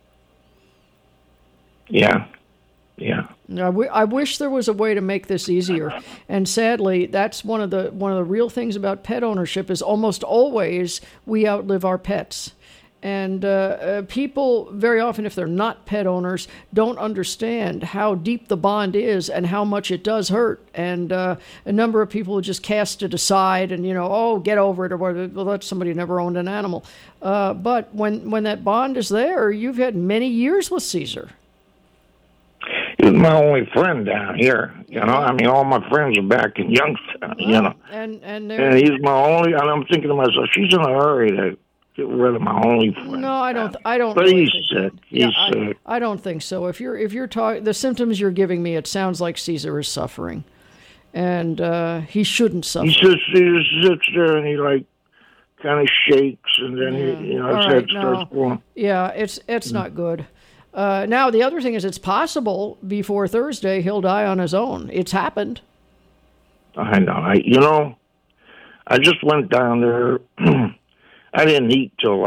Yeah. I wish there was a way to make this easier. And sadly, that's one of the real things about pet ownership is almost always we outlive our pets. And people, very often, if they're not pet owners, don't understand how deep the bond is and how much it does hurt. And a number of people just cast it aside and, get over it, or whatever. Well, that's somebody who never owned an animal. But when that bond is there, you've had many years with Caesar. He's my only friend down here. I mean, all my friends are back in Youngstown. And he's my only. And I'm thinking to myself, she's in a hurry to get rid of my only friend. No, I don't. But really he's think sick. He's sick. I don't think so. If you're talking, the symptoms you're giving me, it sounds like Caesar is suffering, and he shouldn't suffer. He sits there and he kind of shakes, and then his head starts going. Yeah, it's not good. Now, the other thing is, it's possible before Thursday he'll die on his own. It's happened. I know. I just went down there. I didn't eat till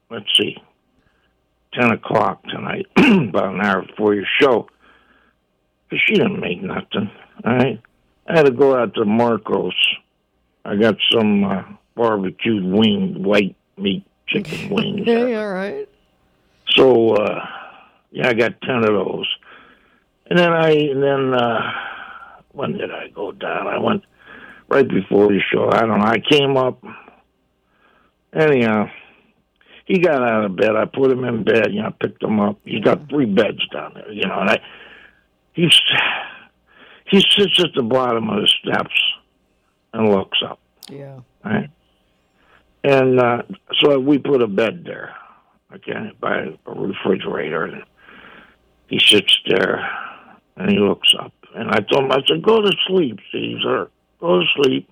10 o'clock tonight, about an hour before your show. But she didn't make nothing, all right? I had to go out to Marco's. I got some barbecued white meat chicken wings. Okay, all right. So, I got 10 of those. And then when did I go down? I went right before the show. I don't know. I came up. Anyhow, he got out of bed. I put him in bed. I picked him up. He's got 3 beds down there. And he sits at the bottom of the steps and looks up. Yeah. Right? And so we put a bed there, by a refrigerator. And he sits there and he looks up. And I told him, I said, go to sleep, Caesar. Go to sleep.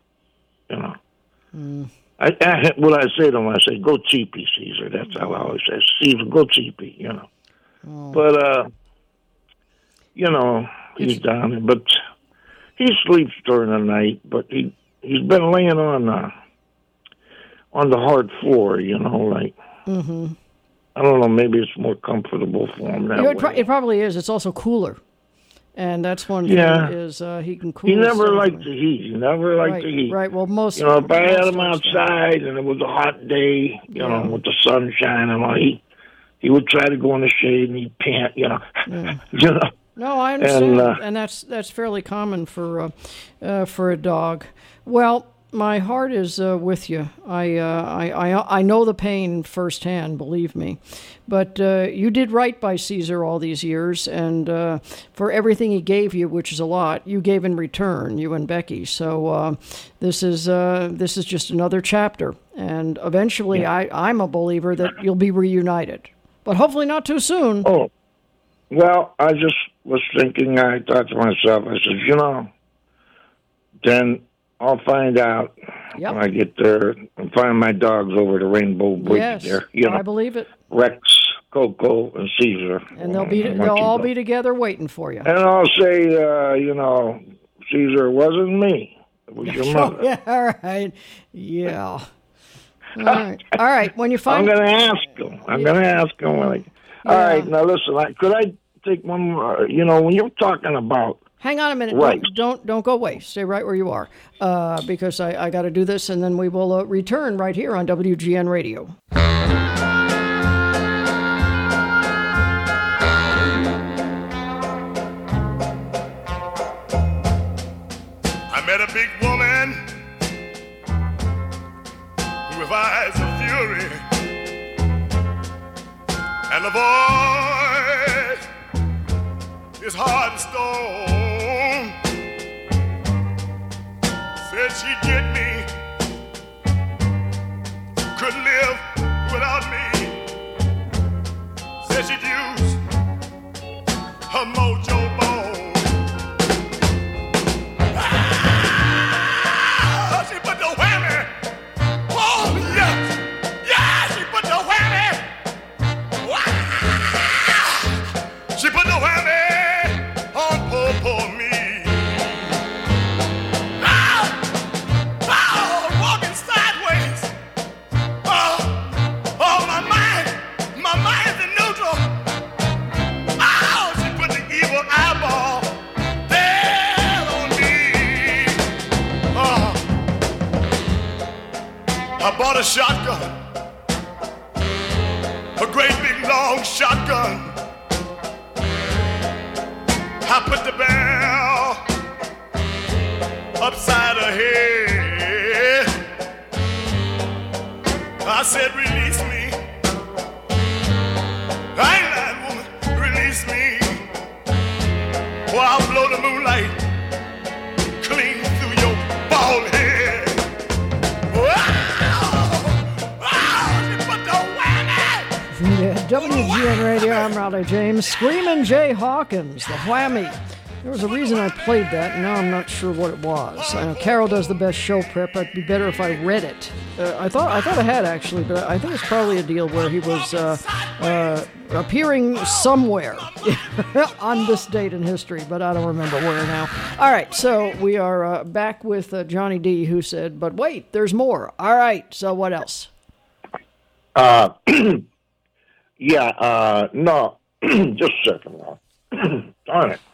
What I say to him, I say, go teepee, Caesar. That's how I always say, Caesar, go teepee, Oh. But, he's down there. But he sleeps during the night, but he's been laying on the hard floor, Mm-hmm. I don't know, maybe it's more comfortable for him that way. It probably is. It's also cooler. And that's one thing is he can cool. He never liked the heat. Right. Well, most. If I had him outside and it was a hot day, with the sun shining, he would try to go in the shade and he'd pant, Yeah. No, I understand, and that's fairly common for a dog. Well, my heart is with you. I know the pain firsthand, believe me. But you did right by Caesar all these years, and for everything he gave you, which is a lot, you gave in return, you and Becky. So this is just another chapter, and eventually, I'm a believer that you'll be reunited, but hopefully not too soon. Oh, well, I just was thinking. I thought to myself, I said, then I'll find out when I get there and find my dogs over the Rainbow Bridge there. I believe it. Rex, Coco, and Caesar. And they'll all be together waiting for you. And I'll say, Caesar, it wasn't me. It was your mother. Yeah, all right. Yeah. All right. When you find... I'm going to ask him. All right. Now, listen, could I take one more? When you're talking about... Hang on a minute. Right. Don't go away. Stay right where you are, because I got to do this, and then we will return right here on WGN Radio. I met a big woman with eyes of fury and a voice is hard as stone. Said she'd get me, couldn't live without me. Said she'd use her mojo bone. She put the whammy. Oh, yes. Yeah, she put the whammy. Wow. She put the whammy on poor me. Walking sideways. My mind's in neutral. She put the evil eyeball there on me. I bought a shotgun kiss me. Or I'll blow the moonlight clean through your bald head. Yeah, WGN Radio, I'm Raleigh James. Screamin' Jay Hawkins, the whammy. There was a reason I played that, and now I'm not sure what it was. I know Carol does the best show prep. It'd be better if I read it. I thought I had, actually, but I think it's probably a deal where he was appearing somewhere on this date in history, but I don't remember where now. All right, so we are back with Johnny D, who said, but wait, there's more. All right, so what else? No, just a second, Ron. Darn it.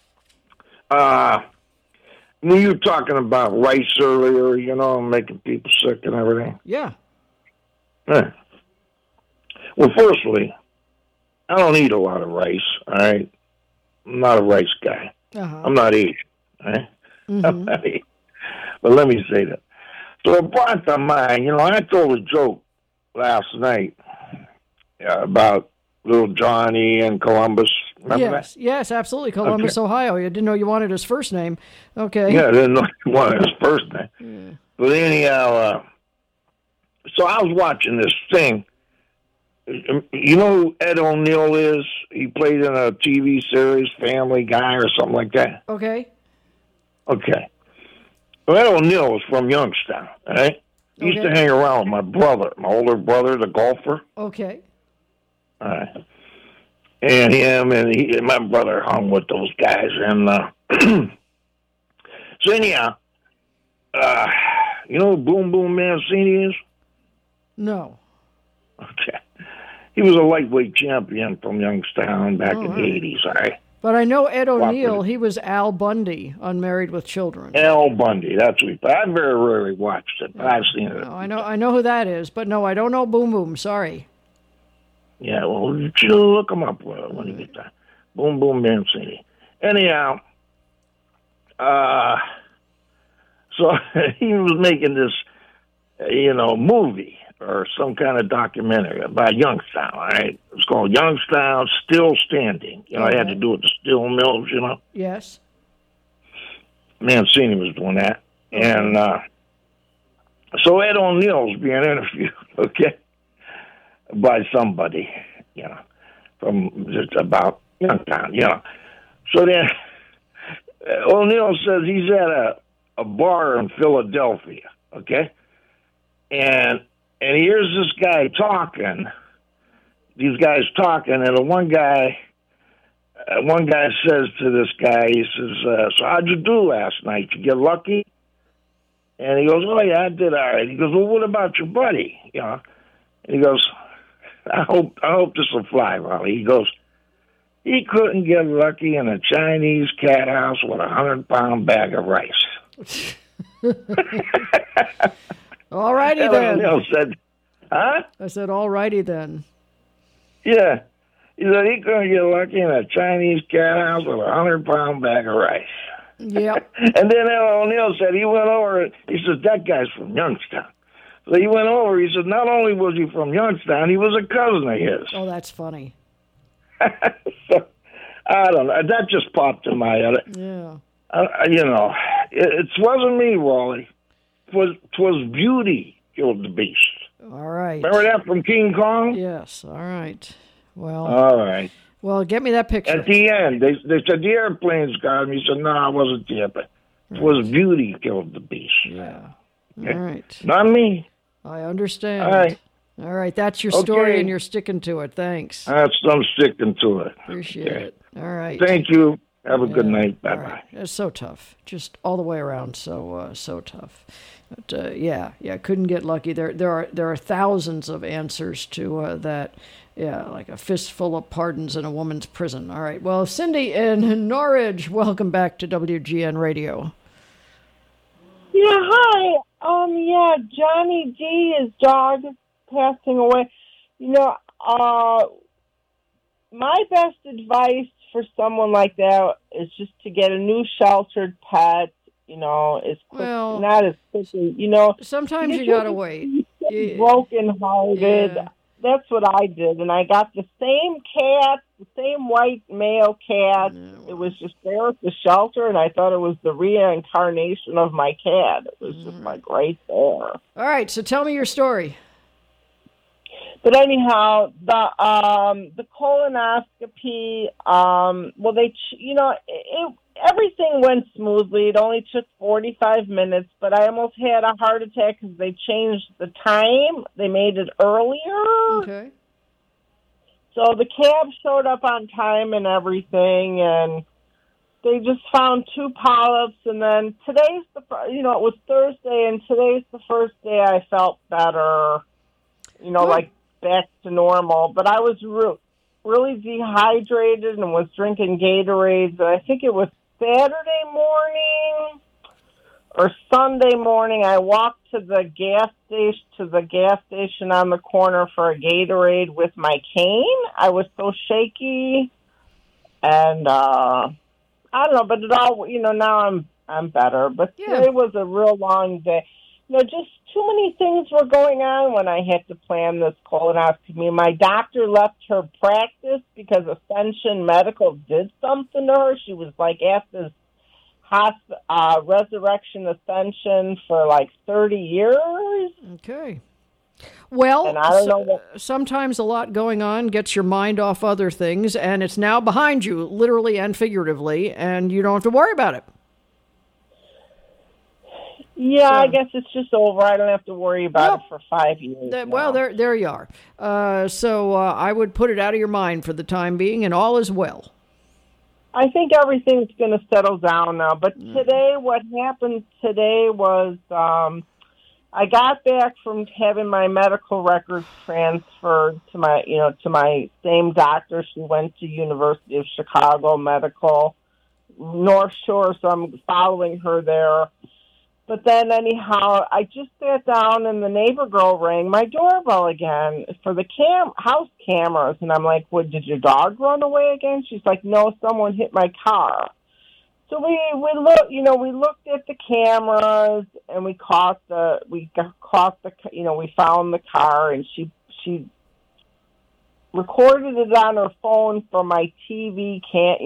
When you were talking about rice earlier, making people sick and everything. Yeah. Well, firstly, I don't eat a lot of rice, all right? I'm not a rice guy. Uh-huh. I'm not Asian, all right? Mm-hmm. I'm not Asian. But let me say that. So it brought to mind, I told a joke last night about little Johnny and Columbus. Remember that? Yes, absolutely. Columbus, Ohio. You didn't know you wanted his first name. Okay. Yeah, I didn't know he wanted his first name. Yeah. But anyhow, so I was watching this thing. You know who Ed O'Neill is? He played in a TV series, Family Guy or something like that. Okay. Okay. Well, Ed O'Neill was from Youngstown, all right? He used to hang around with my brother, my older brother, the golfer. Okay. All right. And him and my brother hung with those guys. And so anyhow, you know who Boom Boom Mancini is? No. Okay. He was a lightweight champion from Youngstown back in the 80s, all right? But I know Ed O'Neill, he was Al Bundy on Married with Children. Al Bundy, that's what I very rarely watched it, but I've seen it. No, I know who that is, but no, I don't know Boom Boom, sorry. Yeah, well, you should look him up when you get time. Boom Boom Mancini. Anyhow, so he was making this, movie or some kind of documentary about Youngstown, all right? It's called Youngstown Still Standing. It had to do with the steel mills, Yes. Mancini was doing that. And so Ed O'Neill's being interviewed, okay, by somebody, from just about Youngstown, So then O'Neill says he's at a bar in Philadelphia, okay? And he hears this guy talking, these guys talking, and the one guy says to this guy, he says, so how'd you do last night? You get lucky? And he goes, oh, yeah, I did all right. He goes, well, what about your buddy? And he goes, I hope this will fly, Raleigh. He goes, he couldn't get lucky in a Chinese cat house with a 100-pound bag of rice. All righty then. Said, huh? I said, all righty then. Yeah. He said he couldn't get lucky in a Chinese cat house with a 100-pound bag of rice. Yep. And then O'Neill said he went over, he says, that guy's from Youngstown. So he went over, he said, not only was he from Youngstown, he was a cousin of his. Oh, that's funny. So, I don't know. That just popped in my head. Yeah. It wasn't me, Wally. Twas beauty killed the beast. All right. Remember that from King Kong? Yes. All right. Well. All right. Well, get me that picture. At the end, they said the airplanes got him. He said, no, it wasn't the airplane. It was beauty killed the beast. Yeah. Okay. All right. Not me. I understand. All right. That's your story, and you're sticking to it. Thanks. I'm sticking to it. Appreciate it. All right. Thank you. Have a good night. Bye-bye. Right. It's so tough. Just all the way around. So tough. But, couldn't get lucky. There are thousands of answers to that. Yeah, like a fistful of pardons in a woman's prison. All right. Well, Cindy in Norwich, welcome back to WGN Radio. Yeah, hi. Johnny D, his dog, passing away. My best advice for someone like that is just to get a new sheltered pet. As quick, not as quickly. Sometimes you gotta wait. Broken-hearted. Yeah. that's what I did, and I got the same cat, the same white male cat. It was just there at the shelter, and I thought it was the reincarnation of my cat. It was just like right there. All right, so tell me your story. But anyhow, the colonoscopy, everything went smoothly. It only took 45 minutes, but I almost had a heart attack because they changed the time. They made it earlier. Okay. So the cab showed up on time and everything, and they just found 2 polyps. And then today's it was Thursday, and today's the first day I felt better, like back to normal. But I was really dehydrated and was drinking Gatorades, and I think it was Saturday morning or Sunday morning. I walked to the gas station on the corner for a Gatorade with my cane. I was so shaky, and I don't know, but it all, now I'm better. But today was a real long day. Just too many things were going on when I had to plan this colonoscopy. My doctor left her practice because Ascension Medical did something to her. She was like at this Resurrection Ascension for like 30 years. Okay. Well, and I don't know sometimes a lot going on gets your mind off other things, and it's now behind you, literally and figuratively, and you don't have to worry about it. Yeah, I guess it's just over. I don't have to worry about it for 5 years. Well, there you are. So I would put it out of your mind for the time being, and all is well. I think everything's going to settle down now. But today, what happened today was I got back from having my medical records transferred to my same doctor. She went to University of Chicago Medical, North Shore, so I'm following her there. But then anyhow, I just sat down and the neighbor girl rang my doorbell again for the house cameras. And I'm like, did your dog run away again? She's like, no, someone hit my car. So we looked at the cameras and we found the car, and she recorded it on her phone from my TV,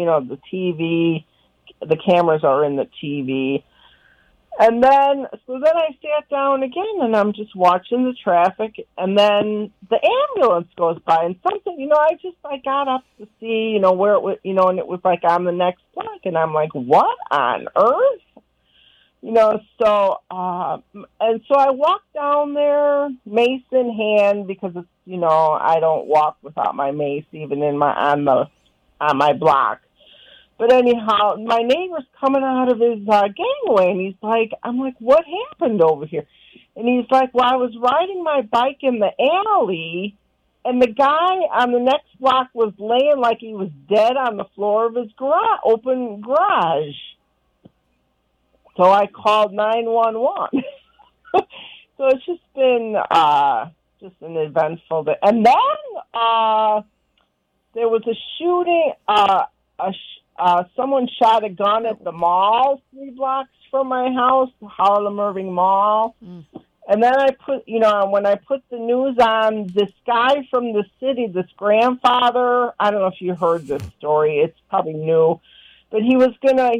the cameras are in the TV. And then I sat down again, and I'm just watching the traffic, and then the ambulance goes by, and something, I got up to see, where it was, and it was like on the next block, and I'm like, what on earth? So I walked down there, mace in hand, because it's, I don't walk without my mace, even on my block. But anyhow, my neighbor's coming out of his gangway, and he's like, I'm like, what happened over here? And he's like, well, I was riding my bike in the alley, and the guy on the next block was laying like he was dead on the floor of his open garage. So I called 911. So it's just been just an eventful day. And then there was a shooting, someone shot a gun at the mall 3 blocks from my house, the Harlem Irving Mall. And then I put, when I put the news on, this guy from the city, this grandfather, I don't know if you heard this story, it's probably new, but he was gonna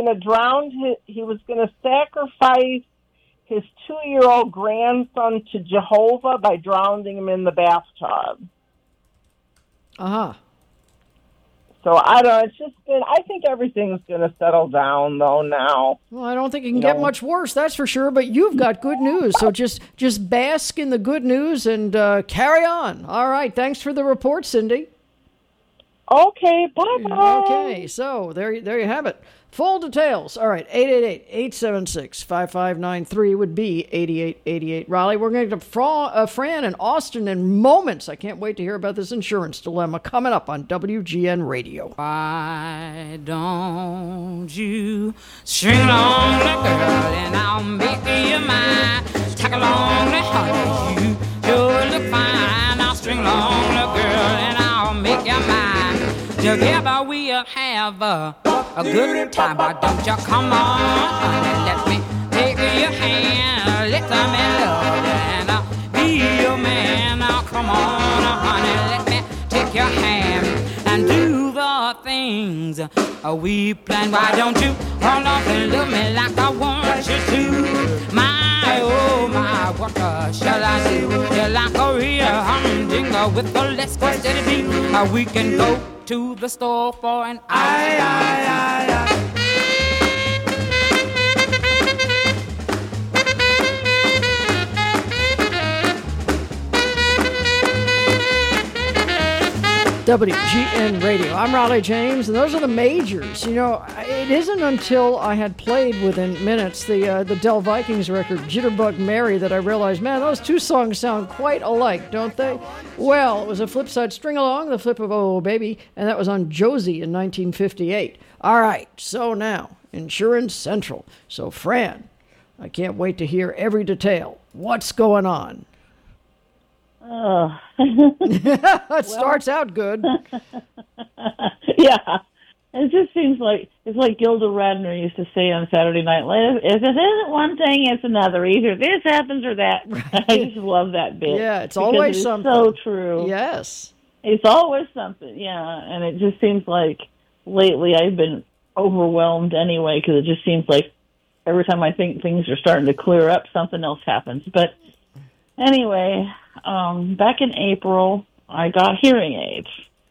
sacrifice his 2-year-old grandson to Jehovah by drowning him in the bathtub. Uh-huh. So I don't know, it's just been, I think everything's going to settle down though now. Well, I don't think it can get much worse, that's for sure, but you've got good news. So just bask in the good news and carry on. All right, thanks for the report, Cindy. Okay, bye-bye. Okay, so there you have it. Full details. All right, 888-876-5593 would be 8888 Raleigh. We're going to get to Fran and Austin in moments. I can't wait to hear about this insurance dilemma coming up on WGN Radio. Why don't you string along the girl and I'll make you mine? Tack along the honey, you sure look fine. I'll string along the girl and I'll make you mine. Together we'll have a good time, but don't you come on, honey, let me take your hand, let me love you, and I'll be your man. Now come on, let me take your hand and do the things we planned. Why don't you hold on and love me like I want you to? My, oh my, what shall I do? You're like a real humdinger with a less steady beat. We can go to the store for an I. WGN Radio. I'm Raleigh James, and those are the majors. You know, it isn't until I had played within minutes the Del Vikings record, Jitterbug Mary, that I realized, man, those two songs sound quite alike, don't they? Well, it was a flip side string along, the flip of Oh Baby, and that was on Josie in 1958. All right, so now, Insurance Central. So, Fran, I can't wait to hear every detail. What's going on? It starts out good. Yeah. It just seems like it's like Gilda Radner used to say on Saturday Night Live, if it isn't one thing, it's another. Either this happens or that. I just love that bit. Yeah, it's always it's something. So true. Yes. It's always something, yeah. And it just seems like lately I've been overwhelmed anyway, because it just seems like every time I think things are starting to clear up, something else happens. But anyway, back in April, I got hearing aids.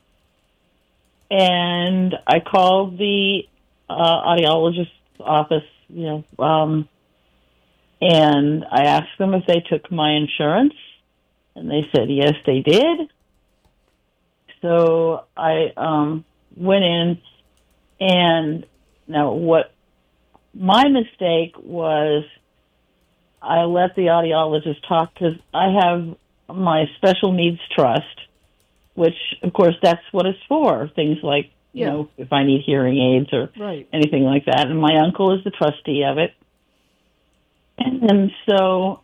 And I called the audiologist's office, and I asked them if they took my insurance, and they said yes, they did. So I went in, and now what my mistake was, I let the audiologist talk because I have my special needs trust, which, of course, that's what it's for. Things like, if I need hearing aids or anything like that. And my uncle is the trustee of it. And so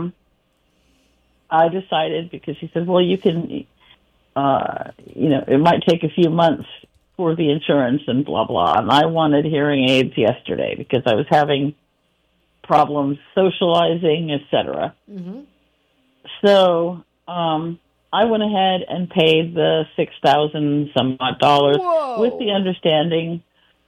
I decided, because he said, well, you can, it might take a few months for the insurance and blah, blah. And I wanted hearing aids yesterday because I was having problems socializing, etc. Mm-hmm. So I went ahead and paid the $6,000 some odd dollars. Whoa. with the understanding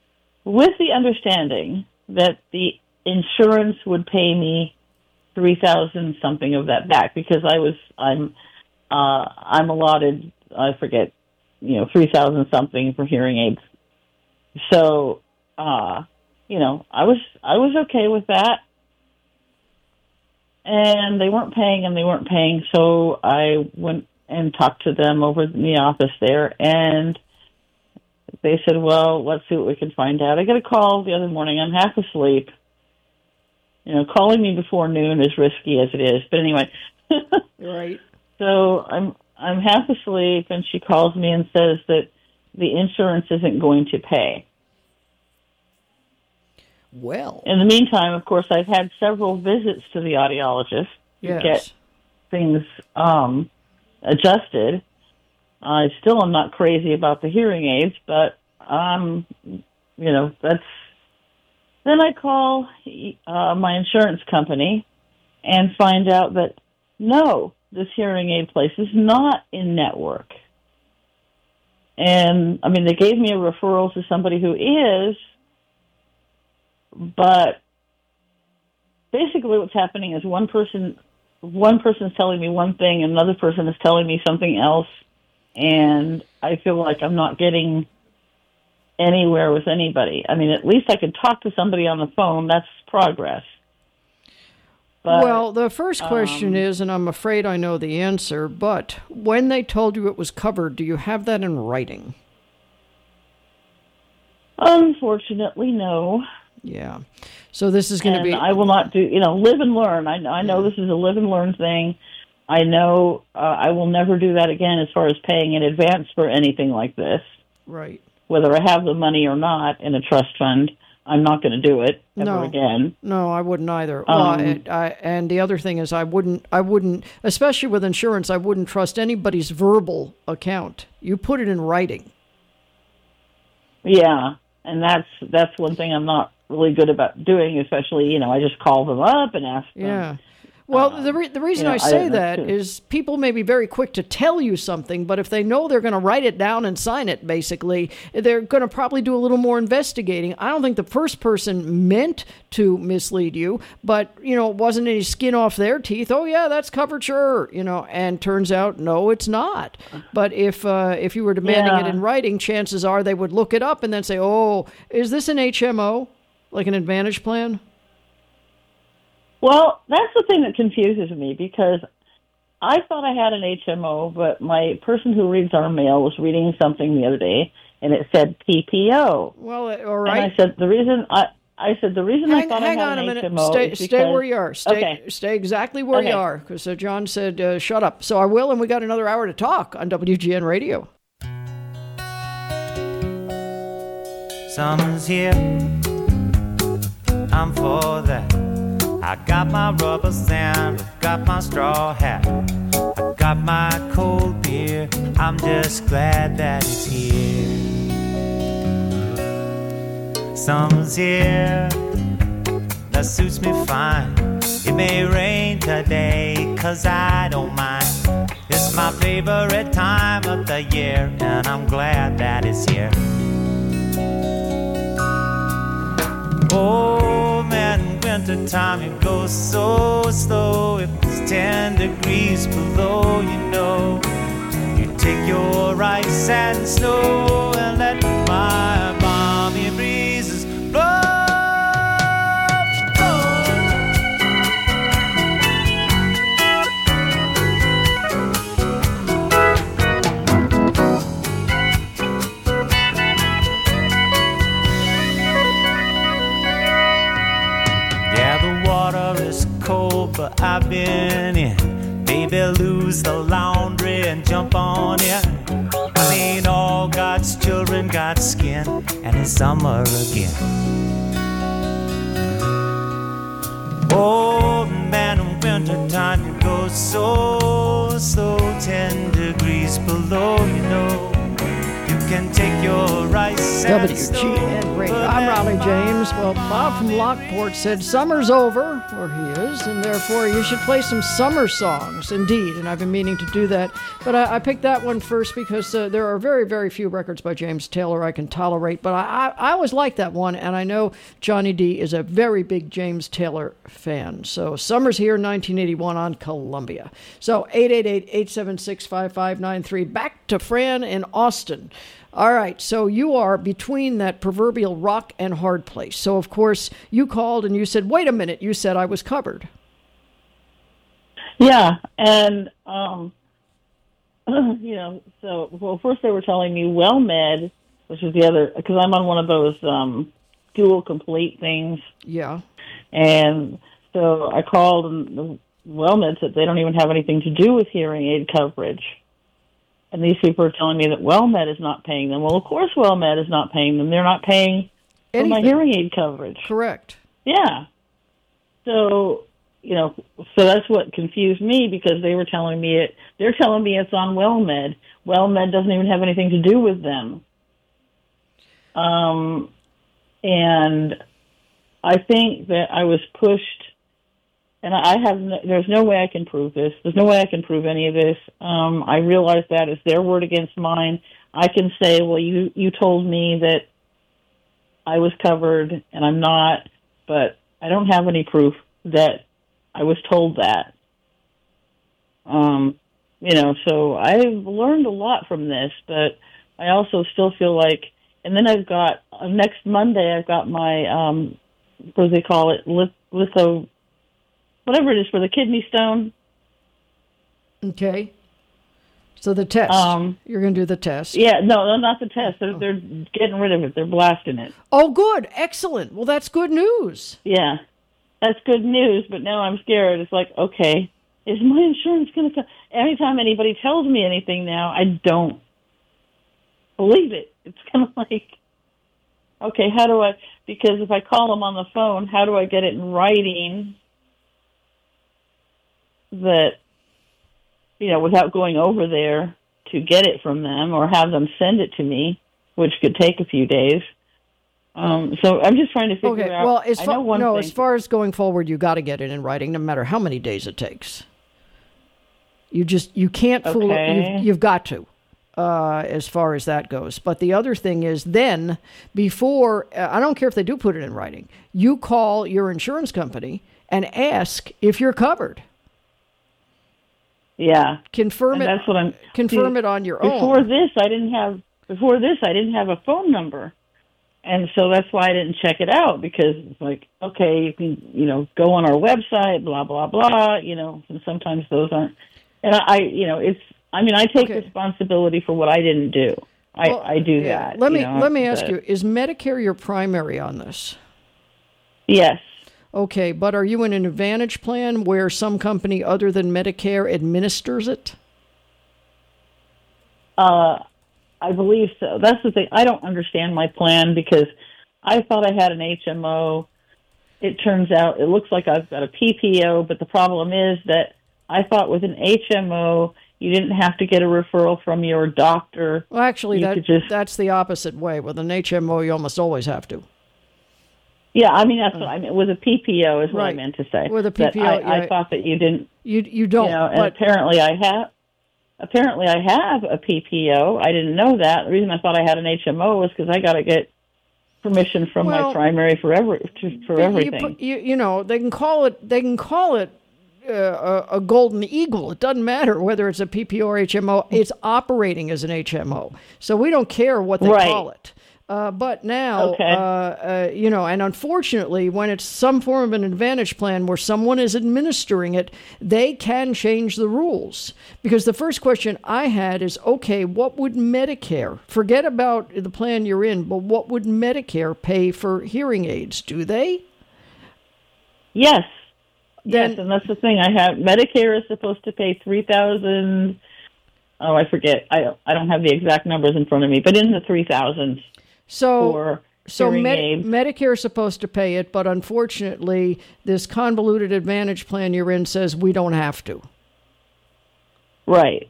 that the insurance would pay me $3,000 something of that back, because I'm allotted, I forget, $3,000 something for hearing aids. So I was okay with that. And they weren't paying, so I went and talked to them over in the office there, and they said, well, let's see what we can find out. I got a call the other morning. I'm half asleep. Calling me before noon is risky as it is, but anyway. Right. So I'm half asleep, and she calls me and says that the insurance isn't going to pay. Well, in the meantime, of course, I've had several visits to the audiologist to get things adjusted. I still am not crazy about the hearing aids, but that's. Then I call my insurance company and find out that no, this hearing aid place is not in network. And I mean, they gave me a referral to somebody who is. But basically what's happening is one person is telling me one thing, and another person is telling me something else, and I feel like I'm not getting anywhere with anybody. I mean, at least I could talk to somebody on the phone. That's progress. But, well, the first question is, and I'm afraid I know the answer, but when they told you it was covered, do you have that in writing? Unfortunately, no. Yeah. So this is going to be... I will not do, live and learn. I know this is a live and learn thing. I know I will never do that again as far as paying in advance for anything like this. Right. Whether I have the money or not in a trust fund, I'm not going to do it ever again. No, I wouldn't either. And the other thing is I wouldn't, especially with insurance, I wouldn't trust anybody's verbal account. You put it in writing. Yeah, and that's one thing I'm not really good about doing, especially, I just call them up and ask them. Yeah. Well, the reason I say that is people may be very quick to tell you something, but if they know they're going to write it down and sign it, basically, they're going to probably do a little more investigating. I don't think the first person meant to mislead you, but, you know, it wasn't any skin off their teeth. Oh, yeah, that's covered, sure, you know, and turns out, no, it's not. But if you were demanding it in writing, chances are they would look it up and then say, oh, is this an HMO, like an Advantage plan? Well, that's the thing that confuses me, because I thought I had an HMO, but my person who reads our mail was reading something the other day, and it said PPO. Well, all right. And I said the reason I thought I had an HMO is because... Stay where you are. Stay exactly where you are, because John said shut up. So I will, and we got another hour to talk on WGN Radio. Summer's here, I'm for that. I got my rubber sand, I've got my straw hat, I got my cold beer, I'm just glad that it's here. Summer's here, that suits me fine. It may rain today, 'cause I don't mind. It's my favorite time of the year, and I'm glad that it's here. Oh man, winter time it goes so slow. If it's 10 degrees below, you know, you take your ice and snow and let my balmy breezes blow. Cold, but I've been in. Baby, lose the laundry and jump on in. I mean, all God's children got skin, and it's summer again. Oh man, in winter time it goes so slow. 10 degrees below, you know. You can take your ice and WGN Radio. I'm Raleigh James. Well, Bob from Lockport said summer's over, where he is, and therefore you should play some summer songs. Indeed, and I've been meaning to do that. But I picked that one first because there are very, very few records by James Taylor I can tolerate. But I always like that one, and I know Johnny D is a very big James Taylor fan. So summer's here, 1981 on Columbia. So 888-876-5593. Back to Fran in Austin. All right, so you are between that proverbial rock and hard place. So, of course, you called and you said, wait a minute, you said I was covered. Yeah, and, you know, so, well, first they were telling me WellMed, which is the other, because I'm on one of those dual complete things. Yeah. And so I called, and the WellMed said they don't even have anything to do with hearing aid coverage. And these people are telling me that WellMed is not paying them. Well, of course WellMed is not paying them. They're not paying for my hearing aid coverage. Correct. Yeah. So, you know, so that's what confused me, because they were telling me they're telling me it's on WellMed. WellMed doesn't even have anything to do with them. And I think that I was pushed, and there's no way I can prove this. There's no way I can prove any of this. I realize that it's their word against mine. I can say, well, you told me that I was covered, and I'm not, but I don't have any proof that I was told that. You know, so I've learned a lot from this, but I also still feel like, and then I've got, next Monday, I've got my, what do they call it, litho, whatever it is, for the kidney stone. Okay. So the test. You're going to do the test. Yeah, no, not the test. They're getting rid of it. They're blasting it. Oh, good. Excellent. Well, that's good news. Yeah, that's good news, but now I'm scared. It's like, okay, is my insurance going to come? Anytime anybody tells me anything now, I don't believe it. It's kind of like, okay, how do I, because if I call them on the phone, how do I get it in writing that, you know, without going over there to get it from them or have them send it to me, which could take a few days. So I'm just trying to figure out. Well, I know one thing. as far as going forward, you got to get it in writing, no matter how many days it takes. You can't fool. You've got to, as far as that goes. But the other thing is, then before, I don't care if they do put it in writing. You call your insurance company and ask if you're covered. Yeah, confirm and it. That's what I'm. Confirm it on your own. Before this, I didn't have a phone number, and so that's why I didn't check it out, because it's like, okay, you can go on our website, blah blah blah. And sometimes those aren't. And I take responsibility for what I didn't do. I do that. Let me ask you: is Medicare your primary on this? Yes. Okay, but are you in an Advantage plan where some company other than Medicare administers it? I believe so. That's the thing. I don't understand my plan because I thought I had an HMO. It turns out it looks like I've got a PPO, but the problem is that I thought with an HMO you didn't have to get a referral from your doctor. Well, actually, that's the opposite way. With an HMO, you almost always have to. Yeah, I mean that's what I mean. With a PPO is what I meant to say. With a PPO, I thought that you didn't. You don't. And apparently I have. Apparently I have a PPO. I didn't know that. The reason I thought I had an HMO was because I got to get permission from my primary for everything. They can call it a golden eagle. It doesn't matter whether it's a PPO or HMO. It's operating as an HMO, so we don't care what they call it. But now, and unfortunately, when it's some form of an Advantage plan where someone is administering it, they can change the rules. Because the first question I had is, okay, what would Medicare, forget about the plan you're in, but what would Medicare pay for hearing aids? Do they? Yes. Yes, and that's the thing. I have Medicare is supposed to pay $3,000. Oh, I forget. I don't have the exact numbers in front of me, but in the 3,000s. So Medicare is supposed to pay it, but unfortunately, this convoluted Advantage plan you're in says we don't have to. Right.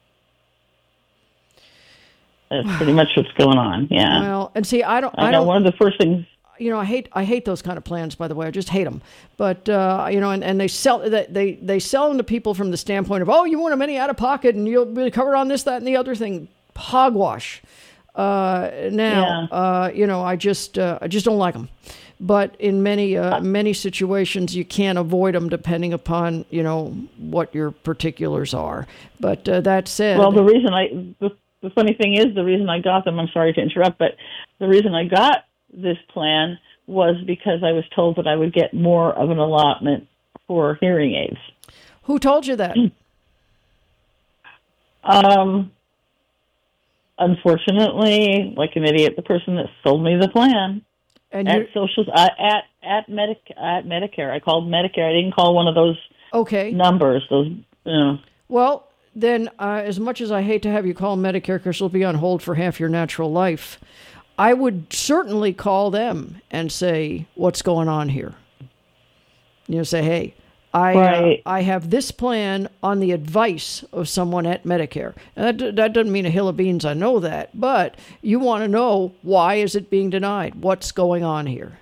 That's pretty much what's going on. Yeah. Well, and see, I don't. One of the first things. I hate those kind of plans. By the way, I just hate them. But and they sell they sell them to people from the standpoint of, oh, you want a money out of pocket and you'll be covered on this, that, and the other thing. Hogwash. I just don't like them. But in many situations, you can't avoid them depending upon what your particulars are. But that said, well, the funny thing is, the reason I got them. I'm sorry to interrupt, but the reason I got this plan was because I was told that I would get more of an allotment for hearing aids. Who told you that? Unfortunately, like an idiot, the person that sold me the plan and at Medicare. I called Medicare. I didn't call one of those numbers. Those. Well, then, as much as I hate to have you call Medicare because you'll be on hold for half your natural life, I would certainly call them and say, "What's going on here?" Say, "Hey, I have this plan on the advice of someone at Medicare." And that doesn't mean a hill of beans, I know that. But you want to know, why is it being denied? What's going on here?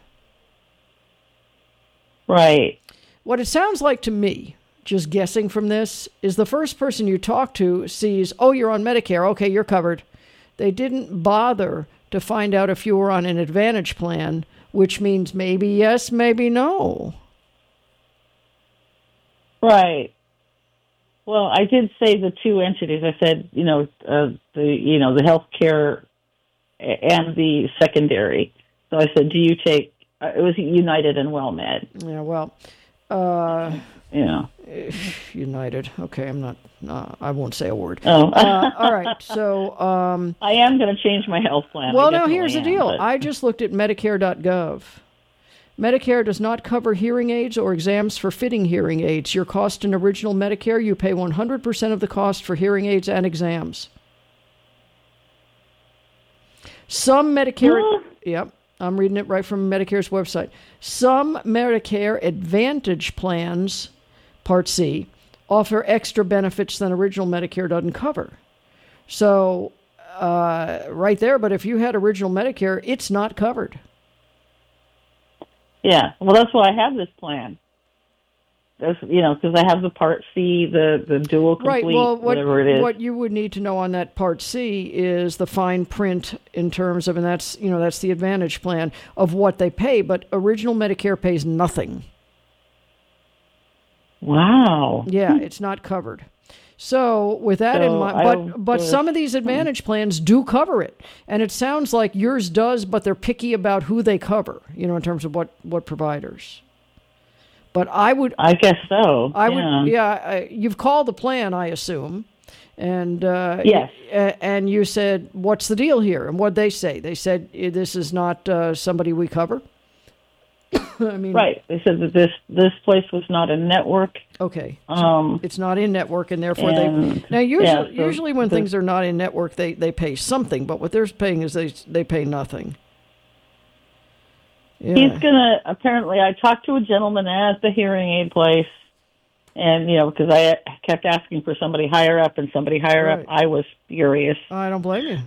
Right. What it sounds like to me, just guessing from this, is the first person you talk to sees, oh, you're on Medicare. Okay, you're covered. They didn't bother to find out if you were on an Advantage plan, which means maybe yes, maybe no. Right. Well, I did say the two entities. I said, the healthcare and the secondary. So I said, do you take? It was United and WellMed. Yeah. Well. United. Okay, I'm not. I won't say a word. Oh. All right. So. I am going to change my health plan. Well, now here's the deal. I just looked at Medicare.gov. Medicare does not cover hearing aids or exams for fitting hearing aids. Your cost in original Medicare, you pay 100% of the cost for hearing aids and exams. Some Medicare... Yep, I'm reading it right from Medicare's website. Some Medicare Advantage plans, Part C, offer extra benefits than original Medicare doesn't cover. So, right there, but if you had original Medicare, it's not covered. Yeah, well, that's why I have this plan. That's, because I have the Part C, the dual complete, right. Well, whatever it is. What you would need to know on that Part C is the fine print in terms of, and that's the Advantage plan of what they pay. But original Medicare pays nothing. Wow. Yeah, it's not covered. So with that in mind, but some of these Advantage plans do cover it, and it sounds like yours does, but they're picky about who they cover. In terms of what providers. But I guess so. You've called the plan, I assume, and yes. And you said, "What's the deal here?" And what'd they say? They said, "This is not somebody we cover." I mean, right. They said that this place was not in network. Okay, so it's not in network, and therefore usually when things are not in network, they pay something. But what they're paying is they pay nothing. Yeah. He's apparently, I talked to a gentleman at the hearing aid place, and, because I kept asking for somebody higher up and somebody higher up, I was furious. I don't blame you.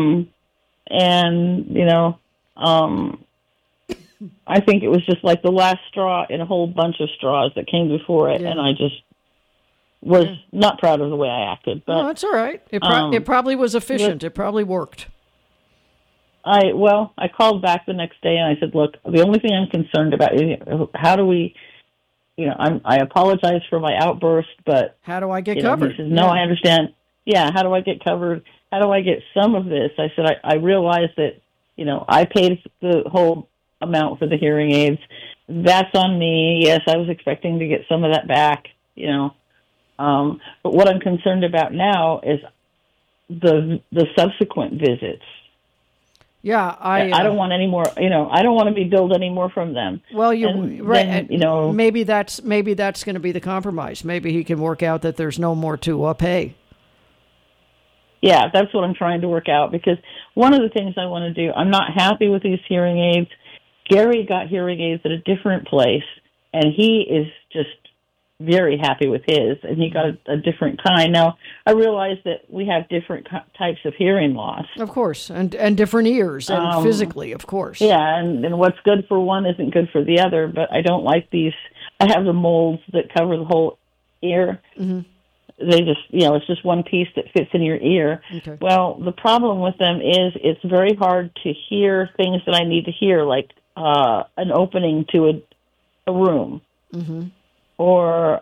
I think it was just like the last straw in a whole bunch of straws that came before it, and I just was not proud of the way I acted. But no, that's all right. It probably was efficient. It probably worked. I called back the next day and I said, look, the only thing I'm concerned about is how do we, I apologize for my outburst, but how do I get covered? He says, no, I understand. Yeah. How do I get covered? How do I get some of this? I said, I realized that, I paid the whole amount for the hearing aids. That's on me. Yes. I was expecting to get some of that back, but what I'm concerned about now is the subsequent visits. Yeah, I don't want any more. I don't want to be billed any more from them. Well, maybe that's going to be the compromise. Maybe he can work out that there's no more to pay. Yeah, that's what I'm trying to work out, because one of the things I want to do, I'm not happy with these hearing aids. Gary got hearing aids at a different place, and he is just very happy with his, and he got a different kind. Now, I realize that we have different types of hearing loss. Of course, and different ears, and physically, of course. Yeah, and what's good for one isn't good for the other, but I don't like these. I have the molds that cover the whole ear. Mm-hmm. They just, it's just one piece that fits in your ear. Okay. Well, the problem with them is it's very hard to hear things that I need to hear, like an opening to a room. Mm-hmm. Or,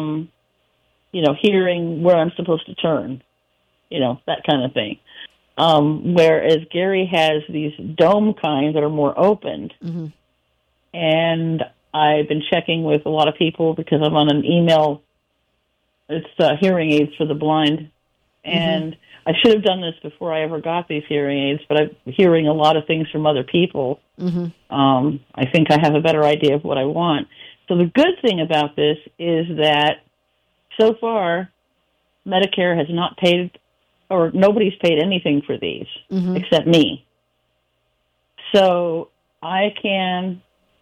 hearing where I'm supposed to turn, that kind of thing. Whereas Gary has these dome kinds that are more opened. Mm-hmm. And I've been checking with a lot of people because I'm on an email. It's hearing aids for the blind. And I should have done this before I ever got these hearing aids, but I'm hearing a lot of things from other people. Mm-hmm. I think I have a better idea of what I want. So the good thing about this is that so far, Medicare has not paid, or nobody's paid anything for these except me. So I can,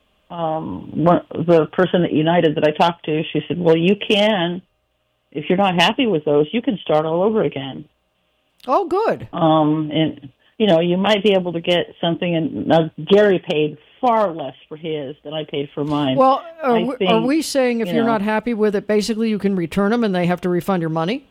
the person at United that I talked to, she said, well, you can, if you're not happy with those, you can start all over again. Oh, good. And, you might be able to get something, and now Gary paid far less for his than I paid for mine. Well, are we saying if you're not happy with it, basically you can return them and they have to refund your money?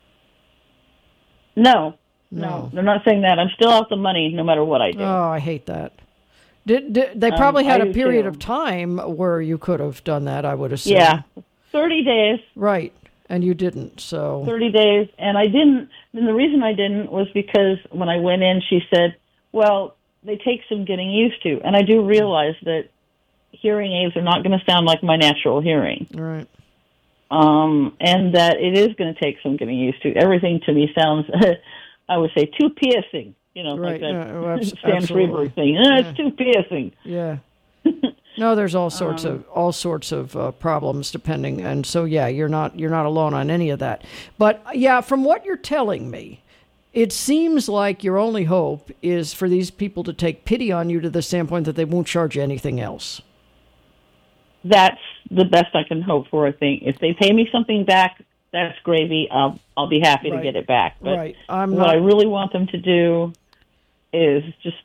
No, they're not saying that. I'm still out the money no matter what I do. Oh, I hate that. They probably had a period of time where you could have done that, I would assume. Yeah, 30 days. Right, and you didn't, so... 30 days, and I didn't. And the reason I didn't was because when I went in, she said, well, they take some getting used to. And I do realize that hearing aids are not going to sound like my natural hearing. Right. And that it is going to take some getting used to. Everything to me sounds, I would say, too piercing. Right. Like that Stan Freberg thing. It's too piercing. Yeah. No, there's all sorts of problems depending, and so you're not alone on any of that. But from what you're telling me, it seems like your only hope is for these people to take pity on you to the standpoint that they won't charge you anything else. That's the best I can hope for, I think. If they pay me something back, that's gravy. I'll be happy to get it back. But right. I really want them to do is just not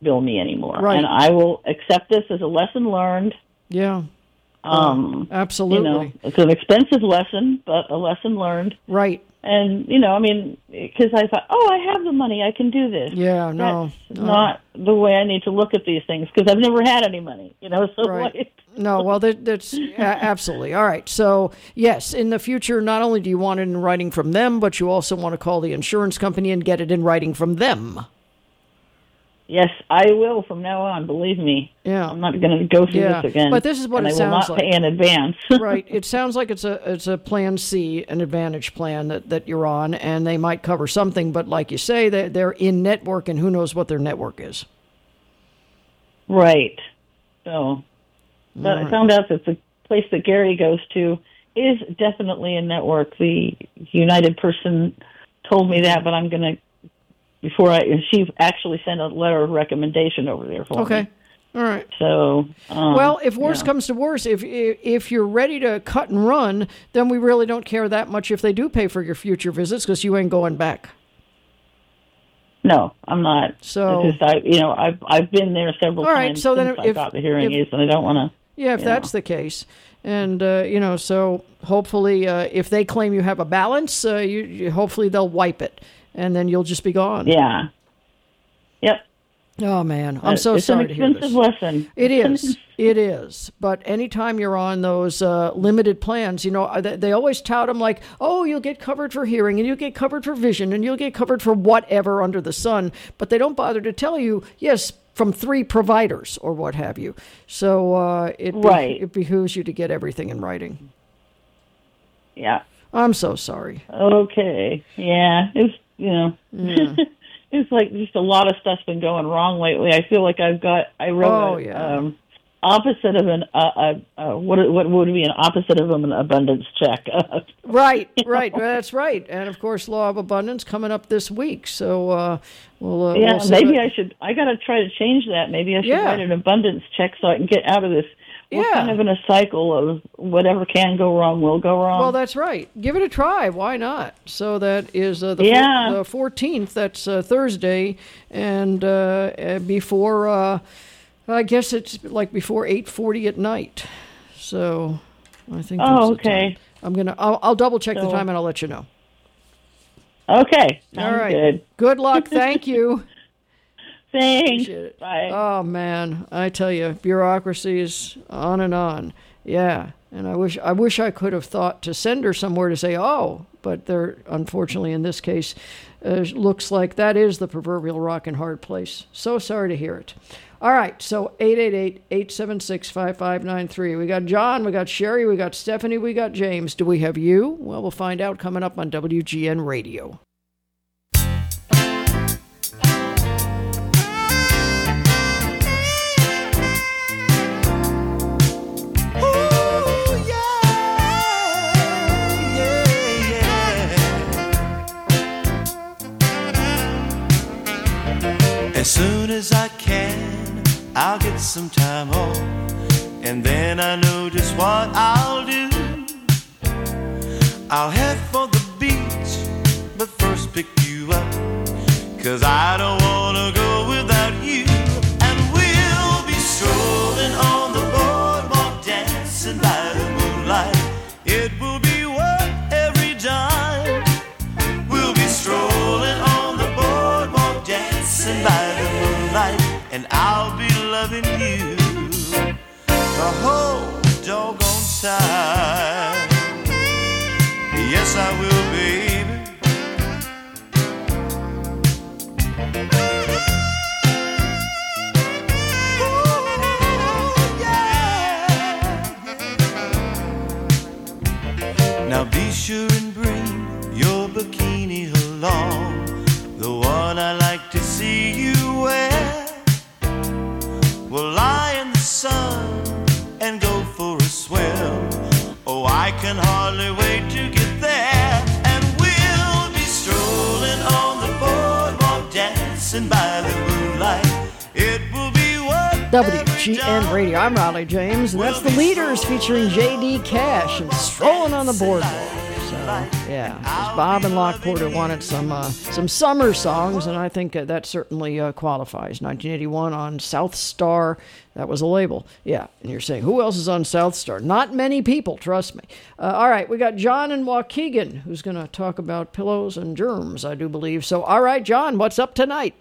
bill me anymore. Right. And I will accept this as a lesson learned. Yeah. Absolutely. You know, it's an expensive lesson, but a lesson learned. Right. And, you know, I mean, because I thought, I have the money, I can do this. Yeah, no. That's not the way I need to look at these things, because I've never had any money, you know, so right. No, well, that's absolutely. All right. So, yes, in the future, not only do you want it in writing from them, but you also want to call the insurance company and get it in writing from them. Yes, I will from now on, believe me. Yeah. I'm not going to go through this again. But this is what it sounds like. I will not pay in advance. Right. It sounds like it's a plan C, an advantage plan that you're on, and they might cover something, but like you say, they're in network, and who knows what their network is. Right. So, but I found out that the place that Gary goes to is definitely a network. The United person told me that, but I'm going to, she actually sent a letter of recommendation over there for me. Okay. All right. So, well, if worse comes to worse, if you're ready to cut and run, then we really don't care that much if they do pay for your future visits, because you ain't going back. No, I'm not. So, it's just, I've been there several times. Right. So since then, I got the hearing aids, and I don't want to. Yeah, if that's the case, and so hopefully, if they claim you have a balance, hopefully they'll wipe it, and then you'll just be gone. Yeah. Yep. Oh, man. I'm so sorry to hear this. It's an expensive lesson. It is. It is. But anytime you're on those limited plans, they always tout them like, oh, you'll get covered for hearing, and you'll get covered for vision, and you'll get covered for whatever under the sun. But they don't bother to tell you, yes, from 3 providers or what have you. So it behooves you to get everything in writing. Yeah. I'm so sorry. Okay. Yeah. It's, Yeah. It's like just a lot of stuff's been going wrong lately. I feel like I wrote opposite of what would be an opposite of an abundance check. Right. That's right. And of course, Law of Abundance coming up this week. So we'll maybe I got to try to change that. Maybe I should write an abundance check so I can get out of this. We're kind of in a cycle of whatever can go wrong will go wrong. Well, that's right. Give it a try. Why not? So that is the 14th. That's Thursday. And before, I guess it's like before 8:40 at night. So I think that's okay. I'll double check the time and I'll let you know. Okay. All right. Good. Good luck. Thank you. Thanks. Appreciate it. Bye. Oh, man. I tell you, bureaucracy is on and on. Yeah. And I wish I could have thought to send her somewhere to say, but there, unfortunately, in this case, looks like that is the proverbial rock and hard place. So sorry to hear it. All right. So 888-876-5593. We got John, we got Sherry, we got Stephanie, we got James. Do we have you? Well, we'll find out coming up on WGN Radio. As soon as I can, I'll get some time off, and then I know just what I'll do. I'll head for the beach, but first pick you up, 'cause I don't wanna go without you. And we'll be strolling on the boardwalk, dancing by the moonlight. It will be worth every dime. We'll be strolling on the boardwalk, dancing by the moonlight, and I'll be loving you the whole doggone time. Yes, I will, baby. Ooh, yeah. Now be sure and bring your bikini along, the one I like to see you wear. We'll lie in the sun and go for a swim. Oh, I can hardly wait to get there. And we'll be strolling on the boardwalk, dancing by the moonlight. It will be worth WGN Radio. I'm Raleigh James, and that's The Leaders featuring J.D. Cash and Strolling on the Boardwalk. So, yeah, 'cause Bob and Lockport wanted some summer songs, and I think that certainly qualifies. 1981 on South Star. That was a label. Yeah, and you're saying, who else is on South Star? Not many people, trust me. All right, we got John in Waukegan, who's going to talk about pillows and germs, I do believe. So, all right, John, what's up tonight?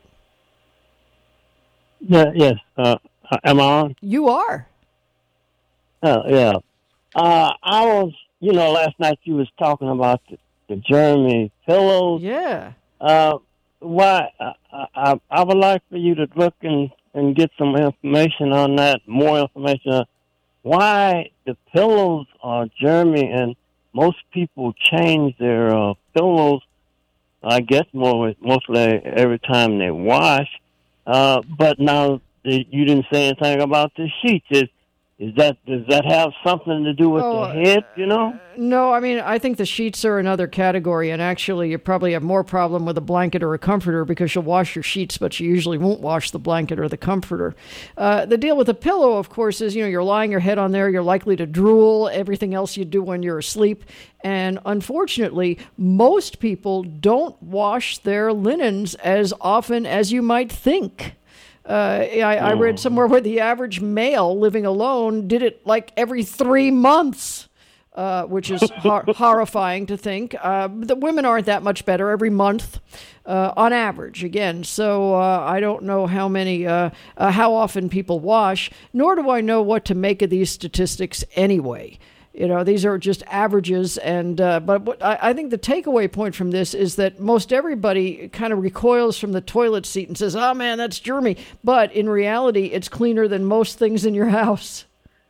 Yes. Am I on? You are. Yeah. I was, last night you was talking about the German pillows. Yeah. Why? I would like for you to look and get some information on that, more information. Why the pillows are germy, and most people change their pillows, I guess, mostly every time they wash. But now you didn't say anything about the sheets. Does that have something to do with the head, No, I mean, I think the sheets are another category, and actually you probably have more problem with a blanket or a comforter because you'll wash your sheets, but you usually won't wash the blanket or the comforter. The deal with a pillow, of course, is, you're lying your head on there, you're likely to drool, everything else you do when you're asleep, and unfortunately, most people don't wash their linens as often as you might think. I read somewhere where the average male living alone did it like every 3 months, which is horrifying to think. The women aren't that much better every month on average, again. So I don't know how often people wash, nor do I know what to make of these statistics anyway. These are just averages, and but I think the takeaway point from this is that most everybody kind of recoils from the toilet seat and says, "Oh man, that's germy," but in reality, it's cleaner than most things in your house.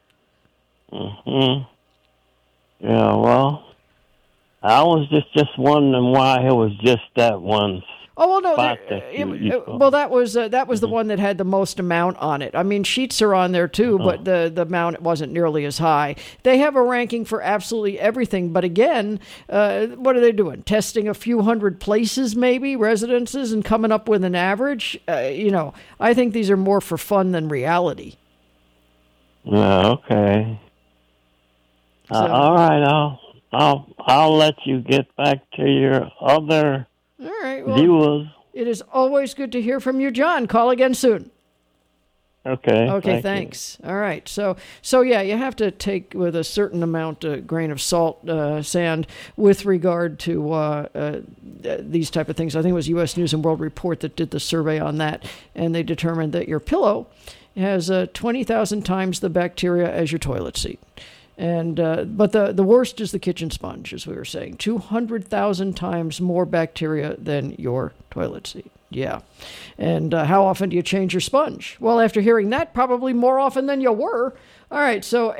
Hmm. Yeah. Well, I was just wondering why it was just that one. Oh, well, no. Spot that was the one that had the most amount on it. I mean, sheets are on there too, but the amount wasn't nearly as high. They have a ranking for absolutely everything, but again, what are they doing? Testing a few hundred places, maybe residences, and coming up with an average. I think these are more for fun than reality. Yeah. Okay. All right. I'll let you get back to your other. All right. Well, viewers. It is always good to hear from you, John. Call again soon. Okay. Thanks. All right. So yeah, you have to take with a certain amount, grain of salt, sand, with regard to these type of things. I think it was U.S. News and World Report that did the survey on that, and they determined that your pillow has 20,000 times the bacteria as your toilet seat. And but the worst is the kitchen sponge, as we were saying. 200,000 times more bacteria than your toilet seat. Yeah. And how often do you change your sponge? Well, after hearing that, probably more often than you were. All right, so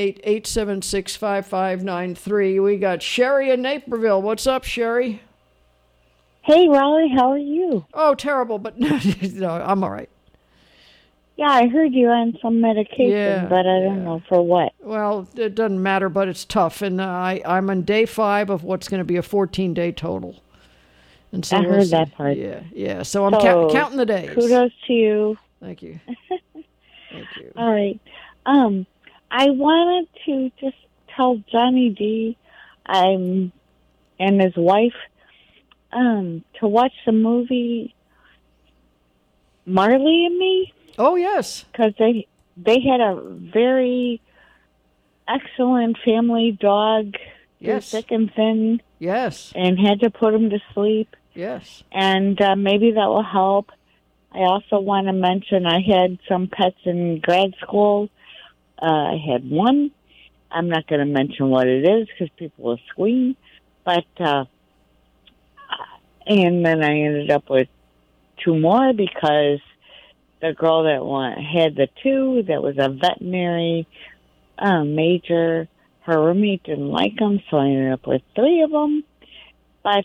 888-876-5593. We got Sherry in Naperville. What's up, Sherry? Hey, Raleigh, how are you? Oh, terrible, but no, I'm all right. Yeah, I heard you on some medication, but I don't know for what. Well, it doesn't matter, but it's tough. And I'm on day 5 of what's going to be a 14-day total. And so I heard that part. Yeah. So I'm counting the days. Kudos to you. Thank you. Thank you. All right. I wanted to just tell Johnny D and his wife to watch the movie Marley and Me. Oh, yes. Because they had a very excellent family dog, yes, thick and thin. Yes. And had to put him to sleep. Yes. And maybe that will help. I also want to mention I had some pets in grad school. I had one. I'm not going to mention what it is because people will scream. But, and then I ended up with 2 more because the girl that had the 2, that was a veterinary major, her roommate didn't like them, so I ended up with 3 of them. But,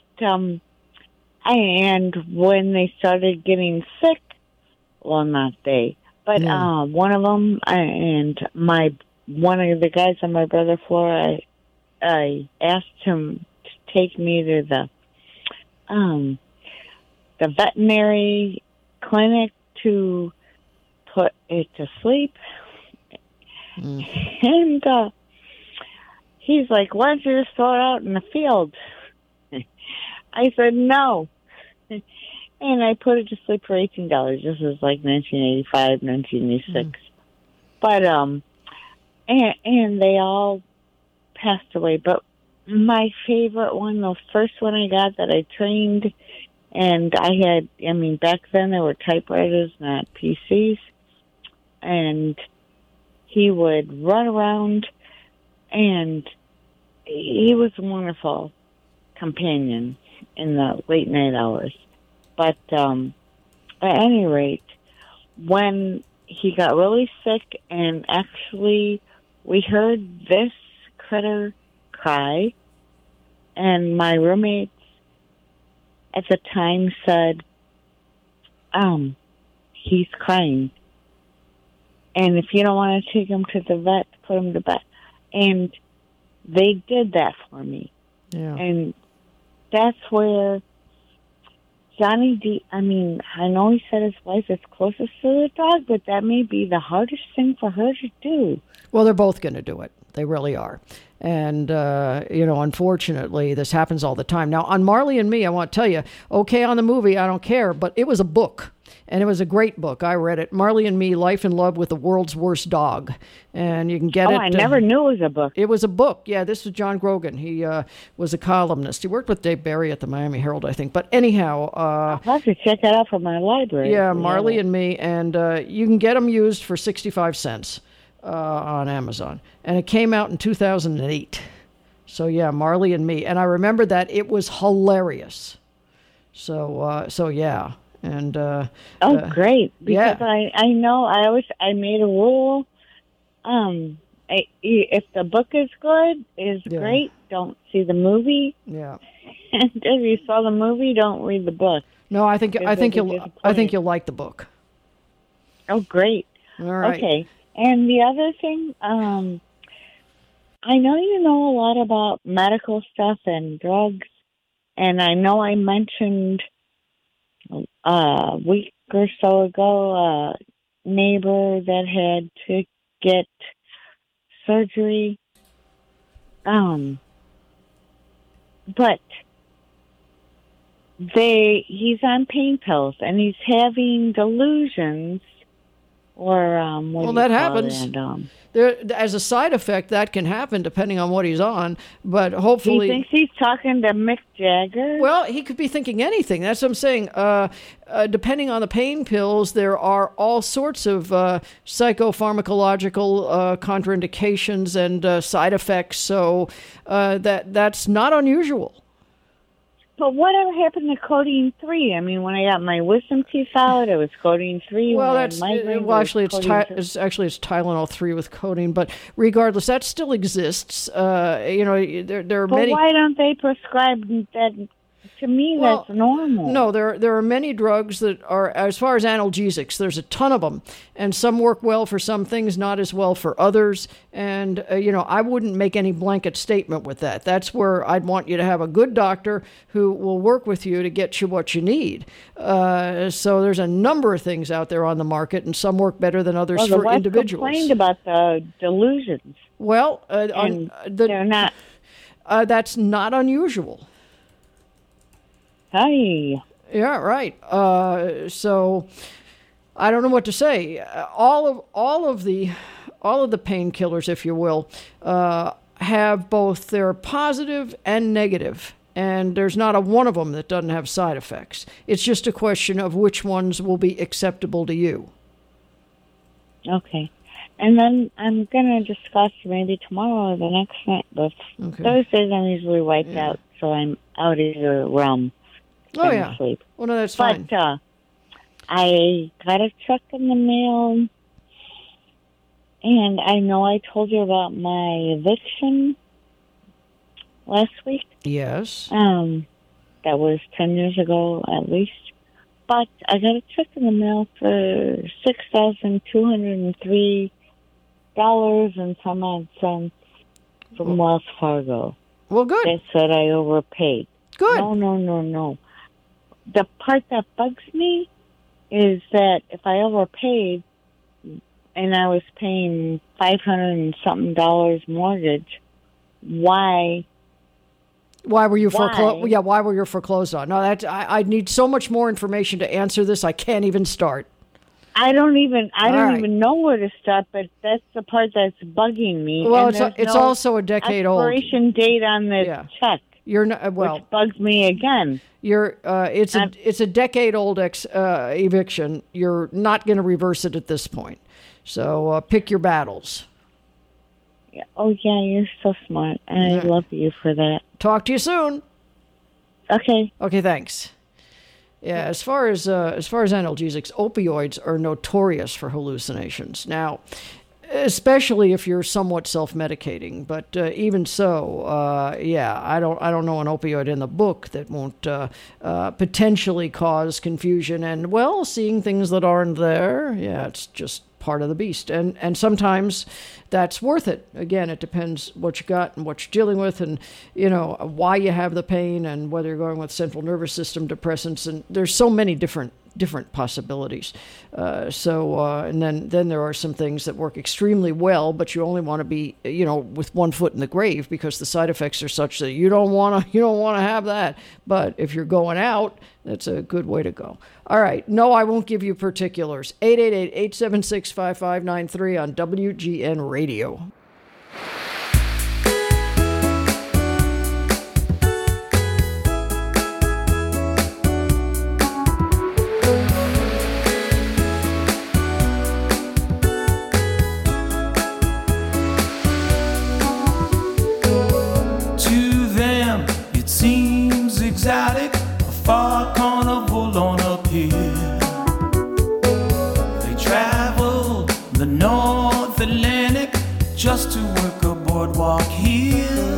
and when they started getting sick, well, not they, but one of them, and one of the guys on my brother floor, I asked him to take me to the veterinary clinic to put it to sleep. And he's like, why don't you just throw it out in the field? I said, no. And I put it to sleep for $18. This was like 1985, 1986. But, and they all passed away. But my favorite one, the first one I got that I trained, and I had, I mean, back then there were typewriters, not PCs, and he would run around, and he was a wonderful companion in the late night hours. But at any rate, when he got really sick, and actually we heard this critter cry, and my roommates at the time said, he's crying. And if you don't want to take him to the vet, put him to bed. And they did that for me. Yeah. And that's where Johnny D, I mean, I know he said his wife is closest to the dog, but that may be the hardest thing for her to do. Well, they're both going to do it. They really are. And, unfortunately, this happens all the time. Now, on Marley and Me, I want to tell you, okay, on the movie, I don't care, but it was a book. And it was a great book. I read it. Marley and Me, Life in Love with the World's Worst Dog. And you can get it. Oh, I never knew it was a book. It was a book. Yeah, this was John Grogan. He was a columnist. He worked with Dave Barry at the Miami Herald, I think. But anyhow. I'll have to check that out from my library. Yeah, Marley and Me. And you can get them used for 65 cents on Amazon. And it came out in 2008. So, yeah, Marley and Me. And I remember that it was hilarious. So yeah. And great! Because yeah. I know I made a rule. If the book is good, great. Don't see the movie. Yeah. And if you saw the movie, don't read the book. No, I think you'll like the book. Oh, great! All right. Okay. And the other thing, I know you know a lot about medical stuff and drugs, and I know I mentioned a week or so ago a neighbor that had to get surgery. But he's on pain pills and he's having delusions or well, that happens. There, as a side effect, that can happen depending on what he's on. But hopefully, he thinks he's talking to Mick Jagger. Well, he could be thinking anything. That's what I'm saying. Depending on the pain pills, there are all sorts of psychopharmacological contraindications and side effects. So that's not unusual. But whatever happened to codeine 3? I mean, when I got my wisdom teeth out, it was codeine 3. Well, it's Tylenol 3 with codeine. But regardless, that still exists. There are many. But why don't they prescribe that? To me, that's normal. No, there are many drugs that are, as far as analgesics, there's a ton of them. And some work well for some things, not as well for others. And, I wouldn't make any blanket statement with that. That's where I'd want you to have a good doctor who will work with you to get you what you need. So there's a number of things out there on the market, and some work better than others for individuals. Complained about the delusions. Well, they're not. That's not unusual. Hi. Yeah, right. So I don't know what to say. All of the painkillers, if you will, have both their positive and negative, and there's not a one of them that doesn't have side effects. It's just a question of which ones will be acceptable to you. Okay. And then I'm going to discuss maybe tomorrow or the next night. But Thursdays I'm usually wiped out, so I'm out of your realm. Oh, yeah. Sleep. Well, no, that's fine. But I got a check in the mail, and I know I told you about my eviction last week. Yes. That was 10 years ago at least. But I got a check in the mail for $6,203 and some odd cents from Wells Fargo. Well, good. They said I overpaid. Good. No. The part that bugs me is that if I overpaid and I was paying $500 and something mortgage, why. Why were you Why? foreclosed? Yeah, why were you foreclosed on? No, I need so much more information to answer this. I can't even start. I don't even right. know where to start, but that's the part that's bugging me. Well, And it's no also a decade old. Expiration date on the check. You're not, well, which bugs me again. It's a decade old eviction. You're not going to reverse it at this point. So pick your battles. Yeah. Oh yeah, you're so smart, and I love you for that. Talk to you soon. Okay. Okay, thanks. Yeah, as far as analgesics, opioids are notorious for hallucinations. Now, especially if you're somewhat self-medicating, but even so, I don't know an opioid in the book that won't potentially cause confusion and, well, seeing things that aren't there. Yeah, it's just part of the beast, and sometimes that's worth it. Again, it depends what you got and what you're dealing with, and why you have the pain, and whether you're going with central nervous system depressants, and there's so many different possibilities. And then there are some things that work extremely well, but you only want to be with one foot in the grave, because the side effects are such that you don't want to have that. But if you're going out, that's a good way to go. All right. No, I won't give you particulars. 888-876-5593 on WGN Radio. To them, it seems exotic, a far carnival on a pier. They travel the North Atlantic just to work a boardwalk here.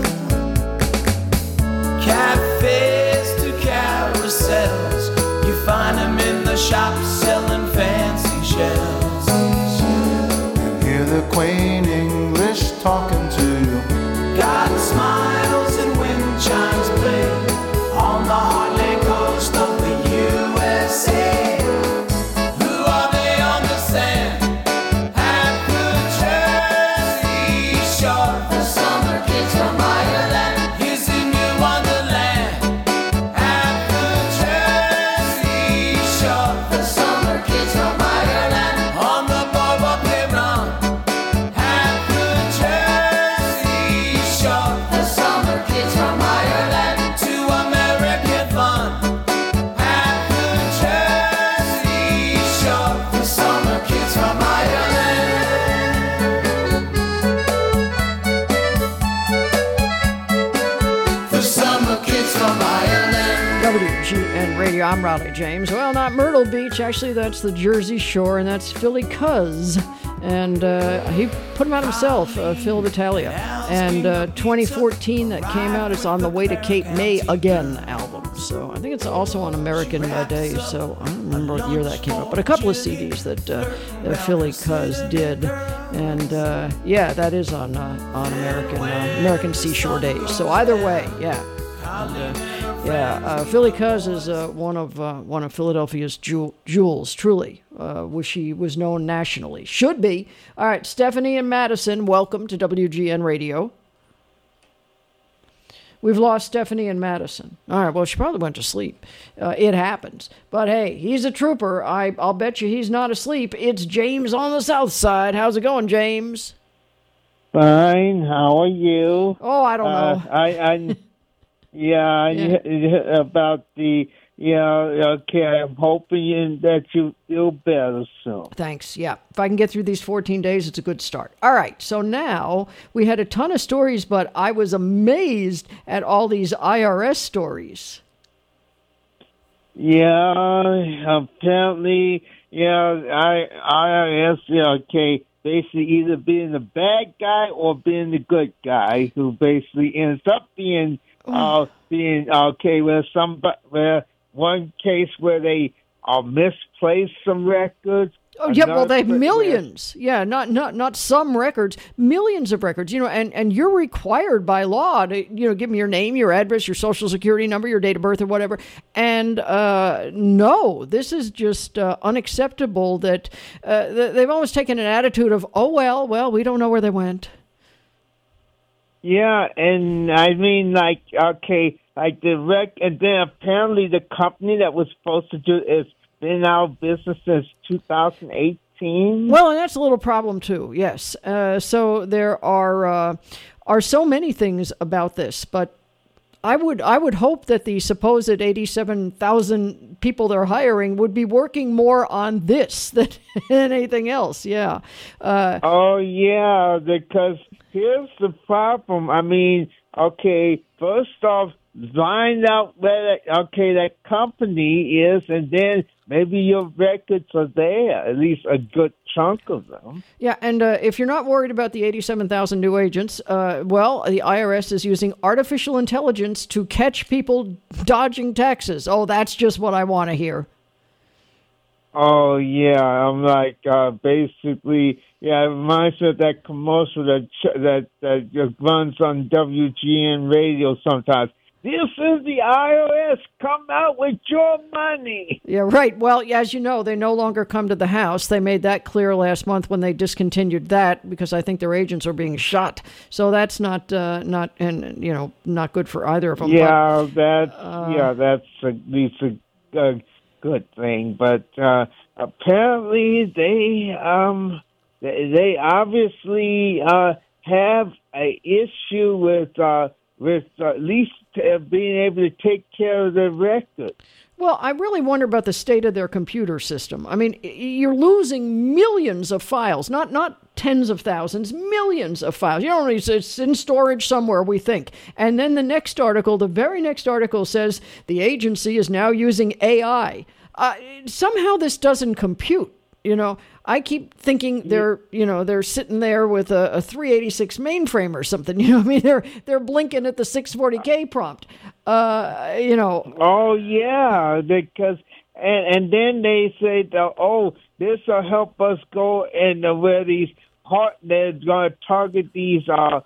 Cafes to carousels, you find them in the shops selling fancy shells. And hear the quaint English talking to you. God smiles and wind chimes play on the Harley coast of the USA. Who are they on the sand? At the Jersey Shore. The summer kids from Ireland. Here's a new wonderland. At the Jersey Shore. The summer kids from Ireland. On the boardwalk they run. At the Jersey Shore. The summer kids from Ireland. To American fun. At the Jersey Shore. The summer kids from Ireland. The summer kids from Ireland. WGN Radio, I'm Raleigh James. Well, not Myrtle Beach. Actually, that's the Jersey Shore, and that's Philly Cuz. And he put him out himself, Phil Vitalia. And 2014, that came out. It's on the Way to Cape May Again album. So I think it's also on American Days. So I don't remember what year that came out. But a couple of CDs that Philly Cuz did. And that is on American Seashore Days. So either way, yeah. And, Philly Cuz is one of Philadelphia's jewels, truly. Wish he was known nationally. Should be. All right, Stephanie and Madison, welcome to WGN Radio. We've lost Stephanie and Madison. All right, well, she probably went to sleep. It happens. But hey, he's a trooper. I'll bet you he's not asleep. It's James on the South Side. How's it going, James? Fine. How are you? Oh, I don't know. About the okay. I'm hoping that you feel better soon. Thanks. Yeah. If I can get through these 14 days, it's a good start. All right. So now we had a ton of stories, but I was amazed at all these IRS stories. Yeah. Apparently, IRS. Okay. Basically, either being the bad guy or being the good guy, who basically ends up being where one case where they misplaced some records. Oh yeah, well they have millions. Yeah, not some records, millions of records. And you're required by law to give them your name, your address, your social security number, your date of birth, or whatever. And no, this is just unacceptable. That they've almost taken an attitude of, oh well, we don't know where they went. Yeah, and I mean, like, okay, like and then apparently the company that was supposed to do it's been out of business since 2018. Well, and that's a little problem too. Yes. So there are so many things about this, but I would hope that the supposed 87,000 people they're hiring would be working more on this than anything else. Yeah. Oh yeah, because here's the problem. I mean, okay, first off, find out where that company is, and then maybe your records are there, at least a good chunk of them. Yeah, and if you're not worried about the 87,000 new agents, well, the IRS is using artificial intelligence to catch people dodging taxes. Oh, that's just what I want to hear. Oh, yeah, I'm like, basically, yeah, it reminds me of that commercial that runs on WGN radio sometimes. This is the IRS. Come out with your money. Yeah, right. Well, as you know, they no longer come to the house. They made that clear last month when they discontinued that because I think their agents are being shot. So that's not good for either of them. Yeah, that's at least a good thing. But apparently they obviously have an issue with at least being able to take care of their records. Well, I really wonder about the state of their computer system. I mean, you're losing millions of files, not tens of thousands, millions of files. You know, it's in storage somewhere, we think. And then the very next article says the agency is now using AI. Somehow this doesn't compute. You know, I keep thinking they're sitting there with a 386 mainframe or something. You know, I mean, they're blinking at the 640K prompt. Oh yeah, because and then they say, this will help us go and where they're going to target these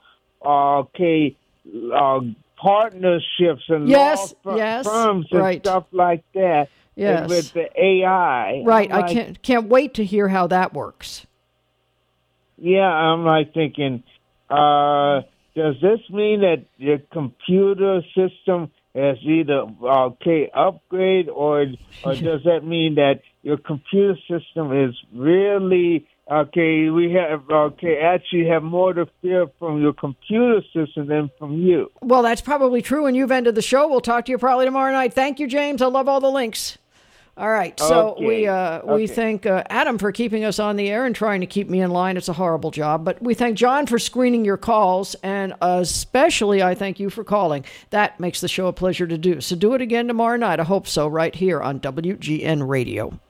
partnerships and law firms and stuff like that. Yes. With the AI. Right. I can't wait to hear how that works. Yeah, I'm like thinking, does this mean that your computer system is either upgrade or does that mean that your computer system is really actually have more to fear from your computer system than from you? Well, that's probably true, and you've ended the show. We'll talk to you probably tomorrow night. Thank you, James. I love all the links. All right, so we thank Adam for keeping us on the air and trying to keep me in line. It's a horrible job, but we thank John for screening your calls, and especially I thank you for calling. That makes the show a pleasure to do. So do it again tomorrow night. I hope so, right here on WGN Radio.